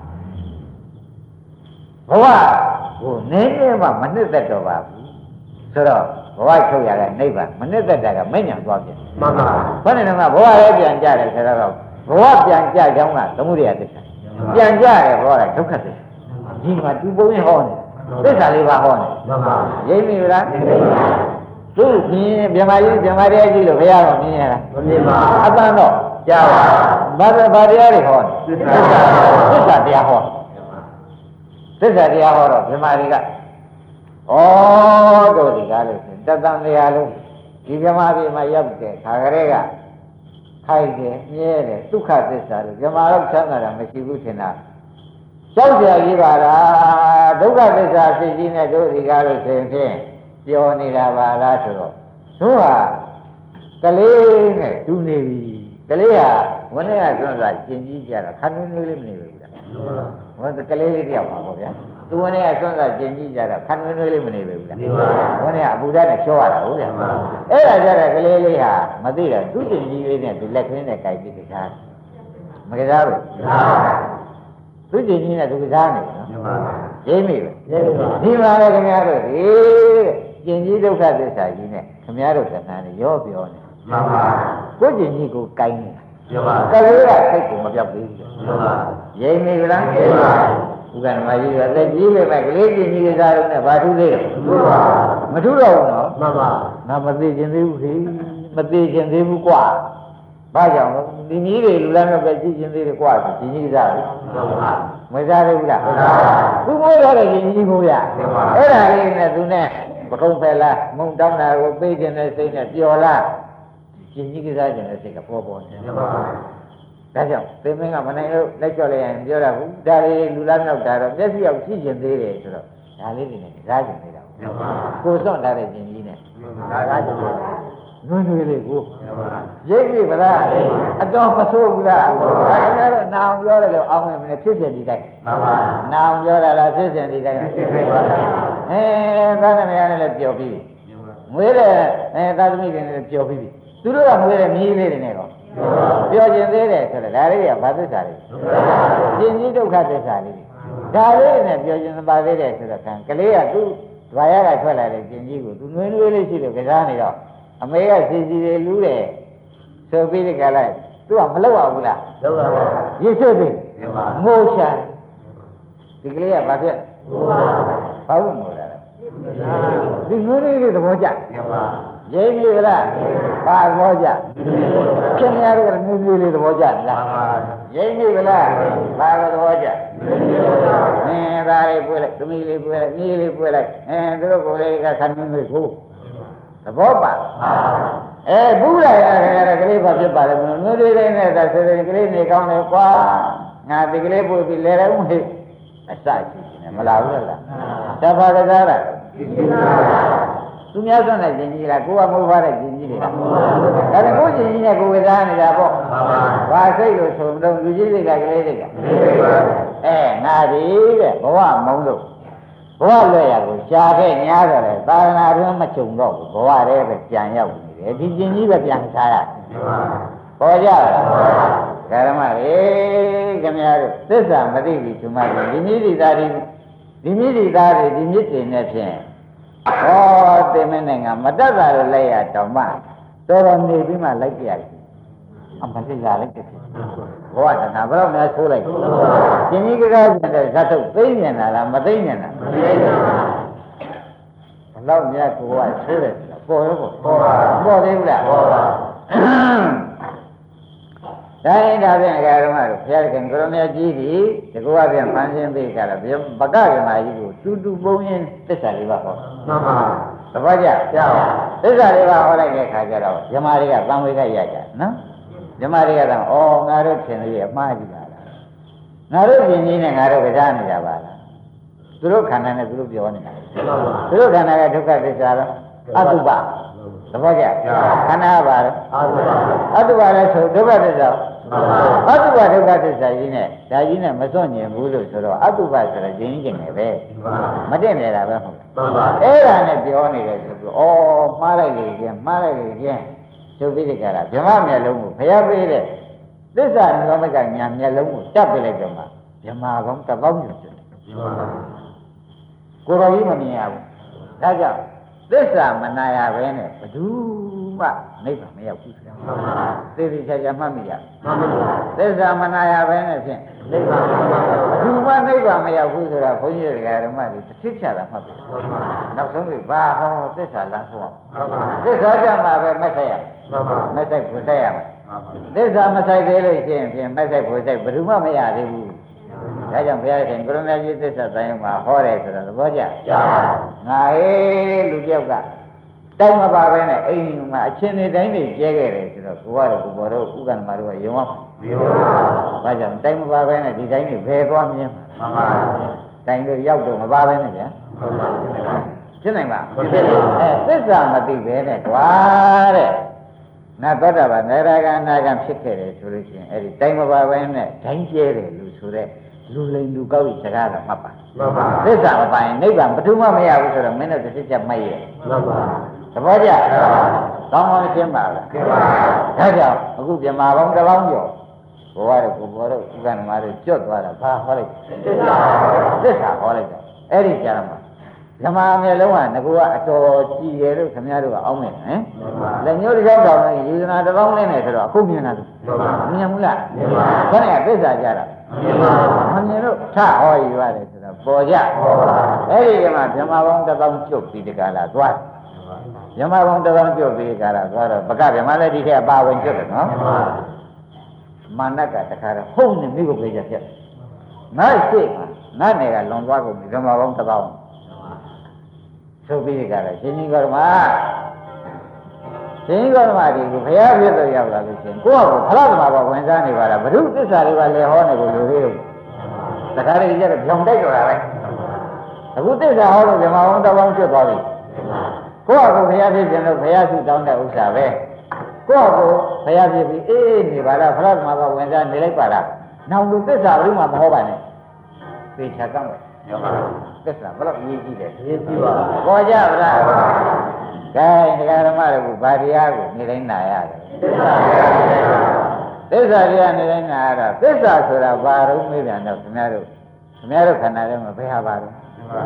B: ဘဝကိုနည်းနည်းမှမနှစ်သက်တော့ပါဘူးဆိုတော့ဘဝချုပ်ရတဲ့နိဗ္ဗာန်မနှစ်သက်တာကမဉ္ဇဉ်သွားပြန်မှန်ပါဘယ်နဲ့ကဘဝလည်းပြန်ကြတယ်ဆိုတော့ဘဝပြန်ကြကြောင်းကသမုဒိယသစ္စာပြန်ကြတယ်ဘောကဒုက္ခသစ္စာဒီမှာသူပုံရင်ဟောနေသစ္စာလေးပါဟောနေမှန်ပါရိပ်မိလားသူမြင်ဗြဟ္မာကြီးဗြဟ္မာတရားကြီးလို့ဘုရားတော်မြင်ရတာမမြင်ပါအတန်တော့ကြားပါဘာဘာတရားတွေဟောနေသစ္စာတရားဟောသစ္စာတရားဟောတော့ဗြဟ္မာကြီးကဩတို့ဒီကားလို့တတန်တရားလုံးဒီဗြဟ္မာပြည်မှာရောက်တဲ့ခါကလေးကခိုက်တယ်မြဲတယ်ဒုက္ခသစ္စာလို့ဗြဟ္မာတော့ချမ်းသာတာမရှိဘူးထင်တာကြောက်ကြရကြီးပါလားဒုက္ခသစ္စာသိကြီးနဲ့တို့ဒီကားလို့ဆိုရင်ဖြင့်ပြောနေတာပါလားဆိုတော့တို့ဟာကလေးနဲ့တူနေပြီကလေးဟာဝိနည်းကသွန်းစားကျင်ကြီးကြတာခဏနည်းလေးမနေဘူးလားဟောကလေးလေးတယောက်ပါပေါ့ဗျာသူဝိနည်းကသွန်းစားကျင်ကြီးကြတာခဏနည်းလေးမနေဘူးလားဝိနည်းကအဘူဓာတ်နဲ့ချောရတာဟုတ်ဗျာအဲ့ဒါကြတဲ့ကလေးလေးဟာမသိတာသူကျင်ကြီးလေးနဲ့ဒီလက်ကလေးနဲ့ကြိုက်ပြီးတခြားမကစားဘူးသူကျင်ကြီးနဲ့သူကစားနေတယ်နော်ရိပ်မိပဲဒီမှာလည်းခင်ဗျားတို့ဒီကျင်ကြီးဒုက္ခသစ္စာကြီးနဲ့ခင်ဗျားတို့ကဏ္ဍနဲ့ရောပြောနေမှန်ပါကိုကျင်ကြီးကိုကိုင်းနေတာမှန်ပါကလေးကစိတ်ကိုမပြောက်သေးဘူးမှန်ပါရိပ်မိကလားရိပ်ပါဘုရားဓမ္မကြီးကလက်ကြီးပဲကလေးကျင်ကြီးကစားတော့နဲ့ဘာထူးသေးလဲမှန်ပါမထူးတော့ဘူးနော်မှန်ပါငါမသိကျင်သေးဘူးခေမသိကျင်သေးဘူးကွာဘာကြောင့်လဲဒီကြီးတွေလူလမ်းတော့ပဲကြည့်ကျင်သေးတယ်ကွာဒီကြီးကစားတယ်မှန်ပါမစားသေးဘူးလားမှန်ပါသူမိုးရတဲ့ရင်ကြီးကိုရအဲ့ဒါလေးနဲ့သူနဲ့ပကုံးဖယ်လားမုံတောင်းတာကိုပေးခြင်းနဲ့စိတ်နဲ့ပျော်လားရင်ကြီးကစားခြင်းနဲ့စိတ်ကပေါ်ပေါ်နေမှန်ပါဒါကြောင့်သင်မင်းကမနိုင်လို့လက်ကြော်လိုက်ရင်ပြောတာဘူးဒါလေးလူလားနောက်တာတော့မျက်စိရောက်ရှိခြင်းသေးတယ်ဆိုတော့ဒါလေးတွေနဲ့စားခြင်းသေးတာမှန်ပါကိုစွန့်ထားတဲ့ရင်ကြီးနဲ့စားခြင်းသေးတယ်နွေးနွေးလေးကိုရိပ်ပြီဗလားအတော်မဆိုးဘူးလားဒါကြတော့နာအောင်ပြောတယ်လို့အောင်းမယ်မင်းဖြစ်ဖြစ်ဒီတိုင်းမှန်ပါနာအောင်ပြောတာလားဖြစ်ဖြစ်ဒီတိုင်းဖြစ်ဖြစ်ပါအဲသာသမီးလည်းပျော်ပြီးငွေတဲ့အဲသာသမီးတွေလည်းပျော်ပြီးသူတို့ကငွေတဲ့မြည်လေးတွေနဲ့တော့ပျော်ကျင်သေးတယ်ဆိုတော့ဒါလေးကဘာသစ္စာလဲကျင်ကြီးဒုက္ခသစ္စာလေးဒါလေးနဲ့ပျော်ကျင်ပါသေးတယ်ဆိုတော့ကကလေးကသူ့ဒွါရကထွက်လာတဲ့ကျင်ကြီးကိုသူနွေးနွေးလေးရှိလို့ကစားနေတော့အမေကစီစီတွေလူးတယ်ဆိုပြီးဒီကလိုက်သူကမလောက်ပါဘူးလားလောက်ပါပါရစ်ဆွတ်တယ်ငိုချာဒီကလေးကဘာဖြစ်ဘာလို့ငိုတာလဲဒီငိုလေးတွေသဘောကျရိပ်ပြီလားဘာသဘောကျခင်ဗျားတို့ကငိုလေးလေးသဘောကျလားရိပ်ပြီလားဘာသဘောကျအင်းဒါလေးပွေးလိုက်သမီးလေးပွေးလိုက်ညီလေးပွေးလိုက်အင်းသူတို့ကိုယ်လေးကဆန်းနေလို့ကိုသဘောပါအဲဘုရားရတဲ့ကလေးဘာဖြစ်ပါလဲမလို့မျိုးတွေတိုင်းနဲ့ဒါဆိုတဲ့ကလေးနေကောင်းတယ်ကွာငါဒီကလေးပို့ပြီးလဲတယ်ဦးဟဲ့အစရှိနေမလားဘူးလားတဘာကစားတာသူများစွန့်တဲ့ရှင်ကြီးလားကိုကမဟုတ်ပါတဲ့ရှင်ကြီးတွေလားဒါနဲ့ကိုရှင်ကြီးနဲ့ကိုဝေသားနေတာပေါ့ဘာစိတ်လို့ဆိုတော့လူကြီးတွေကကလေးတွေကအဲငါဒီတဲ့ဘဝမုံလို့ဘဝလွဲ့ရကိုရှားခဲ့ညားတော့တယ်သာသနာ့တွင်မချုံတော့ဘူးဘဝတည်းပဲပြန်ရောက်နေတယ်ဒီကျင်ကြီးပဲပြန်စားရတယ်ပေါ်ကြလားဓမ္မလေခင်ဗျားတို့သစ္စာမသိပြီဒီမှာဒီမြစ်ဒီသားဒီဒီမြစ်ဒီသားတွေဒီမြစ်တွေနဲ့ဖြင့်ဟောတင်မင်းနိုင်ငံမတတ်တာလို့လိုက်ရတော့မှတော်တော်နေပြီးမှလိုက်ပြရတယ်အမသိကြလိုက်တယ်ဘဝတဏဘယ်တော့မှဆိုးလိုက်ကျင်ကြီးကကားပြန်တဲ့ဇတ်ထုတ်သိမြင်တာလားမသိမြင်တာဘယ်တော့မြတ်ကိုကဆိုးတယ်ပေါ်ရောပေါ်ပေါ်သေးဘူးလားပေါ်ပါဒါရင်ဒါဖြင့်အကြဓမ္မတို့ဘုရားခင်ကိုရမကြီးဒီတကူအပြင်ဖန်ဆင်းပေးကြတာဘကဗြဟ္မာကြီးကိုတူတူပုံရင်းသစ္စာလေးပါဟောမှန်ပါသဘောကျကြောက်သစ္စာလေးပါဟောလိုက်တဲ့ခါကျတော့ဗြဟ္မာတွေကသံဝေကရကြနော်ဗြဟ္မာတွေကသာဩငါတို့ထင်လို့ရမှားကြည့်တာလားငါတို့ရှင်ကြီးနဲ့ငါတို့ကြားနေတာပါလားသူတို့ခန္ဓာနဲ့သူတို့ပြောနေတာသူတို့ခန္ဓာကဒုက္ခသစ္စာတော့အတုပသဘောကျခန္ဓာပါတော့အတုပလည်းဆိုဒုက္ခသစ္စာအတုပဒုက္ခသစ္စာကြီးနဲ့ဒါကြီးနဲ့မစွန့်ညင်ဘူးလို့ဆိုတော့အတုပဆိုတော့ဂျင်းကြီးနေပဲမတင့်နေတာပဲဟုတ်လားအဲ့ဒါနဲ့ပြောနေတယ်ဆိုပြီးဩမှားလိုက်လေကျင်းမှားလိုက်လေကျင်းဆိုပြီးဒီကရာဗြဟ္မမျက်လုံးကိုဘုရားပေးတဲ့သစ္စာနိရောဓကညာမျက်လုံးကိုတက်ပြလိုက်တော့မှမြမကောင်းတစ်ပေါင်းကျော်ဖြစ်တယ်ကိုယ်တော်ကြီးမမြင်ရဘူးဒါကြောင့်သစ္စာမနာရဘဲနဲ့ဘယ်သူမှနိဗ္ဗာန်မရောက်ဘူးဆိုတော့သေသေးချာချာမှတ်မိရသစ္စာမနာရဘဲနဲ့ဖြင့်နိဗ္ဗာန်ဘယ်သူမှနိဗ္ဗာန်မရောက်ဘူးဆိုတာဘုန်းကြီးတွေကဓမ္မတွေတစ်ချက်ချတာမှတ်ပြီနောက်ဆုံးပြီးဘာဟောသစ္စာလမ်းဆုံးအောင်သစ္စာကြမှာပဲမဆက်ရမဆက်ဘူးဆက်ရမှာသစ္စာမဆိုင်သေးလို့ရှိရင်ဖြင့်မဆိုင်ဘူးဆိုင်ဘယ်သူမှမရသေးဘူးဒါကြောင့်ဘုရားရှင်ကိုရမကြီးသစ္စာတိုင်းမှာဟောတယ်ဆိုတာသဘောကျငါဟေးလူပြောက်ကတိုင်းမပါပဲနဲ့အိမ်မှာအချင်းတွေတိုင်းတွေကျဲခဲ့တယ်ဆိုတော့ကိုကတော့ကိုဘောတို့ဥက္ကဏမတို့ကယုံအောင်ဘာကြောင့်တိုင်းမပါပဲနဲ့ဒီတိုင်းတွေဘယ်သွားမြင်မှာမှန်ပါတိုင်းတို့ရောက်တော့မပါပဲနဲ့ဗျာဖြစ်နိုင်ပါအဲသစ္စာမသိပဲနဲ့ကွာတဲ့နတ်သောတာပန်နေရာကအနာဂံဖြစ်ခဲ့တယ်ဆိုလို့ရှိရင်အဲ့ဒီတိုင်းမပါပဲနဲ့တိုင်းကျဲတယ်လို့ဆိုတဲ့လူလိမ်လူကောက်ကြီးစကားတော့မှတ်ပါမှန်ပါသစ္စာမပိုင်နိဗ္ဗာန်ဘယ်သူမှမရဘူးဆိုတော့မင်းတို့တစ်ချက်ချက်မိုက်ရဲ့မှန်ပါသဘောကျကောင်းကောင်းရှင်းပါလားရှင်းပါဒါကြောင့်အခုပြမာပေါင်းတစ်ပေါင်းကျော်ဘဝရကိုဘောတို့ဥက္ကဏမတို့ကျွတ်သွားတာဘာဟောလိုက်သစ္စာသစ္စာဟောလိုက်တော့အဲ့ဒီကြားမှာဓမ္မအမျိုးလုံးကငကူကအတော်ကြည်တယ်လို့ခင်ဗျားတို့ကအောင်းမယ်ဟင်လက်ညှိုးတစ်ချောင်းတောင်းနေယူဇနာတစ်ပေါင်းနဲ့ဆိုတော့အခုမြင်တာသူမြင်ဘူးလားခဏကသစ္စာကြတာမမြင်လို့ထဟောယူရတယ်ဆိုတော့ပေါ်ကြအဲ့ဒီကမှဓမ္မပေါင်းတစ်ပေါင်းကျွတ်ပြီးဒီကလာသွားဓမ္မပေါင်းတစ်ပေါင်းကျွတ်ပြီးဒီကလာသွားတော့ပကဓမ္မလည်းဒီထက်အပါဝင်ကျွတ်တယ်နော်မာနကတခါတော့ဟုတ်နေမိကိုပြေးကြဖြစ်ငါ့ရှိမှာငါ့နယ်ကလွန်သွားကုန်ပြီဓမ္မပေါင်းတစ်ပေါင်းသုတ်ပြီးကြတယ်ရှင်ကြီးကောဓမရှင်ကြီးကောဓမဒီကိုဘုရားပြည့်တော်ရောက်လာလို့ရှင်ကိုယ့်ဟာကိုဖလားသမားကဝင်စားနေပါလားဘုရုသစ္စာတွေကလည်းဟောနေကိုလူသေးလို့တခါတည်းကျတော့ဖြောင်တိုက်တော့တာပဲအခုသစ္စာဟောလို့ဓမ္မဘုံတစ်ပေါင်းကျွတ်သွားပြီကိုယ့်ဟာကိုဘုရားပြည့်ပြန်လို့ဘုရားစုတောင်းတဲ့ဥစ္စာပဲကိုယ့်ဟာကိုဘုရားပြည့်ပြီးအေးနေပါလားဖလားသမားကဝင်စားနေလိုက်ပါလားနောက်လူသစ္စာဘယ်သူမှမဟောပါနဲ့သေချာကမ်းပဲသစ္စာဘယ်လောက်ရေးကြည့်တယ်ရေးကြည့်ပါပေါ်ကြပါလားကဲတရားဓမ္မတွေကိုဗာတရားကိုနေတိုင်းနာရတယ်သစ္စာတရားနေတိုင်းနာရတော့သစ္စာဆိုတာဘာလို့မေးပြန်တော့ခင်ဗျားတို့ခင်ဗျားတို့ခန္ဓာထဲမှာဘယ်ဟာပါတော့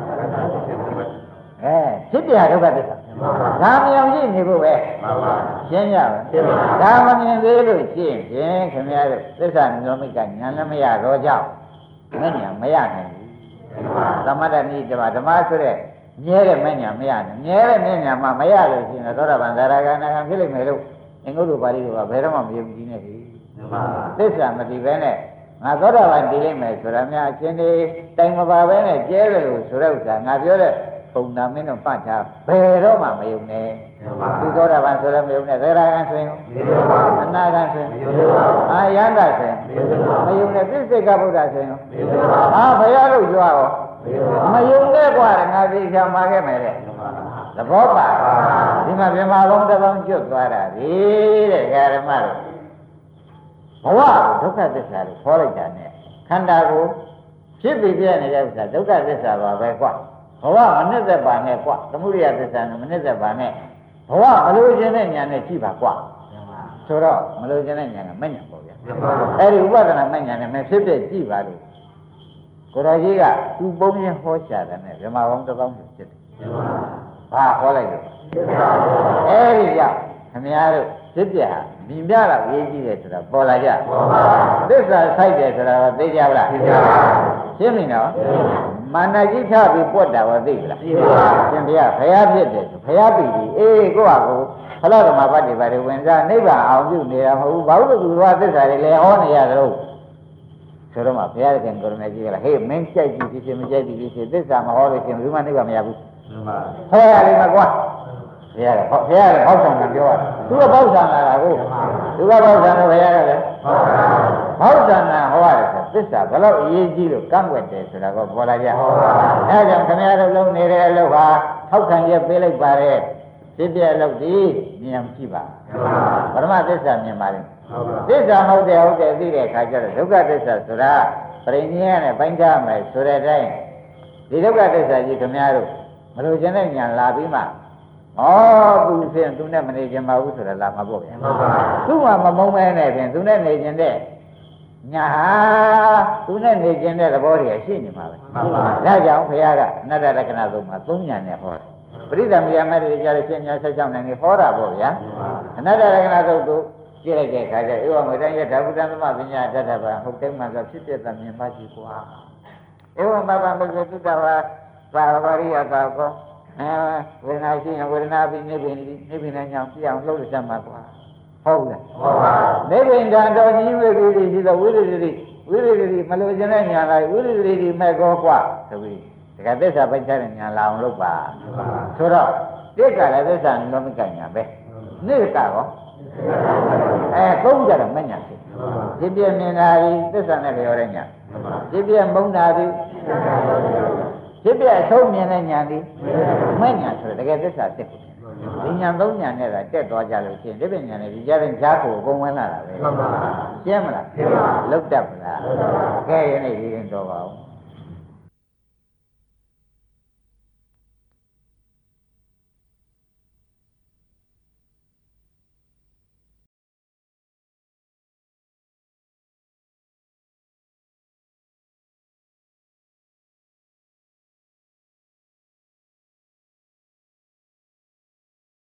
B: အဲဖြစ်ပြဒုက္ခသစ္စာဒါမြောင်ကြည့်နေဖို့ပဲရှင်းကြပါဒါမမြင်သေးလို့ရှင်းဖြင့်ခင်ဗျားတို့သစ္စာနိရောဓကညာလည်းမရတော့ကြောက်မညာမရနိုင်ဘူးသမတ္တနိဓမ္မဓမ္မဆိုတဲ့မြဲတဲ့မညာမရနဲ့မြဲတဲ့မညာမှမရလို့ရှိရင်သောတာပန်သရဂနာကဖြစ်လိမ့်မယ်လို့အင်္ဂုတ္တပါဠိတော်ကဘယ်တော့မှမယုံကြည်နဲ့ဒီသစ္စာမသိဘဲနဲ့ငါသောတာပန်တည်လိမ့်မယ်ဆိုတာများအချင်းဒီတိုင်မပါဘဲနဲ့ကျဲတယ်လို့ဆိုတဲ့ဥစ္စာငါပြောတဲ့ပုံနာမင်းတို့ပတ်ထားဘယ်တော့မှမယုံနဲ့သူသောတာပန်ဆိုလည်းမယုံနဲ့သရဂံဆိုရင်အနာဂံဆိုရင်အာယန္တဆိုရင်မယုံနဲ့ပြစ္ဆေကဗုဒ္ဓဆိုရင်အာဘုရားတို့ကြွားရောမယုံနဲ့กว่าငါသိချာမှာခဲ့မယ်တဲ့သဘောပါဒီမှာပြမလုံးတစ်ပေါင်းကျွတ်သွားတာဒီတဲ့ဓမ္မတို့ဘဝဒုက္ခသစ္စာကိုခေါ်လိုက်တာနဲ့ခန္ဓာကိုဖြစ်ပြီးပြနေတဲ့ဥစ္စာဒုက္ခသစ္စာပါပဲကွာဘဝမနစ်သက်ပါနဲ့ကွာသမုဒိယသစ္စာနဲ့မနစ်သက်ပါနဲ့ဘဝမလို့ခြင်းတဲ့ဉာဏ်နဲ့ကြည့်ပါကွာဆိုတော့မလို့ခြင်းတဲ့ဉာဏ်ကမဲ့ဉာဏ်ပေါ့ဗျာအဲ့ဒီဥပဒနာမဲ့ဉာဏ်နဲ့မဖြစ်ဖြစ်ကြည့်ပါလို့ကိုတော်ကြီးကသူပုံရင်းဟောရှာတယ်နဲ့ဗြဟ္မာပေါင်းတစ်ပေါင်းဖြစ်တယ်ဘာဟောလိုက်လို့အဲ့ဒီကြောင့်ခင်ဗျားတို့ဖြစ်ပြဟာမြင်ပြတာရေးကြည့်တယ်ဆိုတာပေါ်လာကြသစ္စာဆိုင်တယ်ဆိုတာသိကြပါလားသိပါပါရှင်းပြီနော်မာနကြီးထပြီးပွက်တာရောသိပြီလားသိပါပါရှင်ဘုရားဘုရားဖြစ်တယ်ဘုရားပြီအေးကိုယ့်ဟာကိုဖလားဓမ္မပတ်တွေပါဝင်စားနိဗ္ဗာန်အောင်ပြုနေတာမဟုတ်ဘူးဘာလို့သူကသစ္စာတွေလည်းဟောနေရကြလို့ဆိုတော့မှဘုရားခင်ကိုရမေကြီးကလည်းဟေးမင်းကြိုက်ကြည့်ဖြစ်မကြိုက်ကြည့်ဖြစ်သစ္စာမဟောလို့ရှင်ဘယ်မှနိဗ္ဗာန်မရဘူးမှန်ပါဟောရလိမ့်မယ်ကွာဘုရားကဘုရားကဘောက်ဆောင်ကပြောတာသူကဘောက်ဆောင်လာတာကိုသူကဘောက်ဆောင်လို့ဘုရားကလည်းဘောက်ဆောင်တာဟောရတယ်ဆိုသစ္စာဘယ်လောက်အရေးကြီးလို့ကန့်ကွက်တယ်ဆိုတာကိုပေါ်လာကြအဲကြောင့်ခင်ဗျားတို့လုံးနေတဲ့အလုပ်ဟာထောက်ခံရပေးလိုက်ပါတဲ့ဖြစ်ပြအလုပ်ဒီမြင်ကြည့်ပါပရမသစ္စာမြင်ပါလိမ့်သစ္စာဟုတ်တယ်ဟုတ်တယ်သိတဲ့အခါကျတော့ဒုက္ခသစ္စာဆိုတာပရိနိယနဲ့ပိုင်းခြားမယ်ဆိုတဲ့အတိုင်းဒီဒုက္ခသစ္စာကြီးခင်ဗျားတို့မလို့ခြင်းတဲ့ညာလာပြီးမှဩသူဖြင့်သူနဲ့မနေခြင်းမဟုတ်ဆိုတာလာမှာပေါ့ဗျာသူ့မှာမမုန်းမဲနဲ့ဖြင့်သူနဲ့နေခြင်းတဲ့ညာသူနဲ့နေခြင်းတဲ့သဘောတွေရှိနေမှာပဲဒါကြောင့်ဘုရားကအနတ္တလက္ခဏာသုံးမှာသုံးညာနဲ့ဟောတယ်ပရိသမယမတ္တိကြတဲ့ရှင်ညာဆက်ကြောင်းနိုင်နေဟောတာပေါ့ဗျာအနတ္တလက္ခဏာသုံးတို့ကြည့်လိုက်တဲ့အခါကျဧဝံမေတ္တယဓဗ္ဗတံသမပညာတတ္တဗံဟုတ်တယ်မှဆိုဖြစ်ပြတဲ့မြင်ပါကြည့်ကွာဧဝံဘဗံပုဂ္ဂိုလ်တုတ္တဝါသာဝရိယသာကောအဲဝေဒနာရှိရင်ဝေဒနာပြီးနိဗ္ဗာန်နိဗ္ဗာန်ကြောင့်ပြအောင်လှုပ်ရစမ်းပါကွာဟုတ်လားဟုတ်ပါနိဗ္ဗာန်တော်ကြီးဝိသုဒ္ဓိရှိသောဝိသုဒ္ဓိဝိသုဒ္ဓိမလို့ခြင်းတဲ့ညာလိုက်ဝိသုဒ္ဓိမဲ့ကောကွာဆိုပြီးတကယ်သစ္စာပိဋကတဲ့ညာလာအောင်လုပ်ပါဆိုတော့တိကလည်းသစ္စာလုံးမကညာပဲနိကရောအဲသုံးကြတော့မညာဖြစ်ဒီပြမြင်တာဒီသစ္စာနဲ့လျော်တဲ့ညာဒီပြမုန်းတာဒီဒီပြအဆုံးမြင်တဲ့ညာဒီမဲ့ညာဆိုတော့တကယ်သစ္စာဖြစ်တယ်ဒီညာသုံးညာနဲ့ကတက်သွားကြလို့ရှိရင်ဒီပြညာနဲ့ဒီကြတဲ့ဈာကိုအကုန်ဝင်လာတာပဲရှင်းမလားလောက်တတ်မလားကဲယနေ့ဒီရင်တော့ပါဦး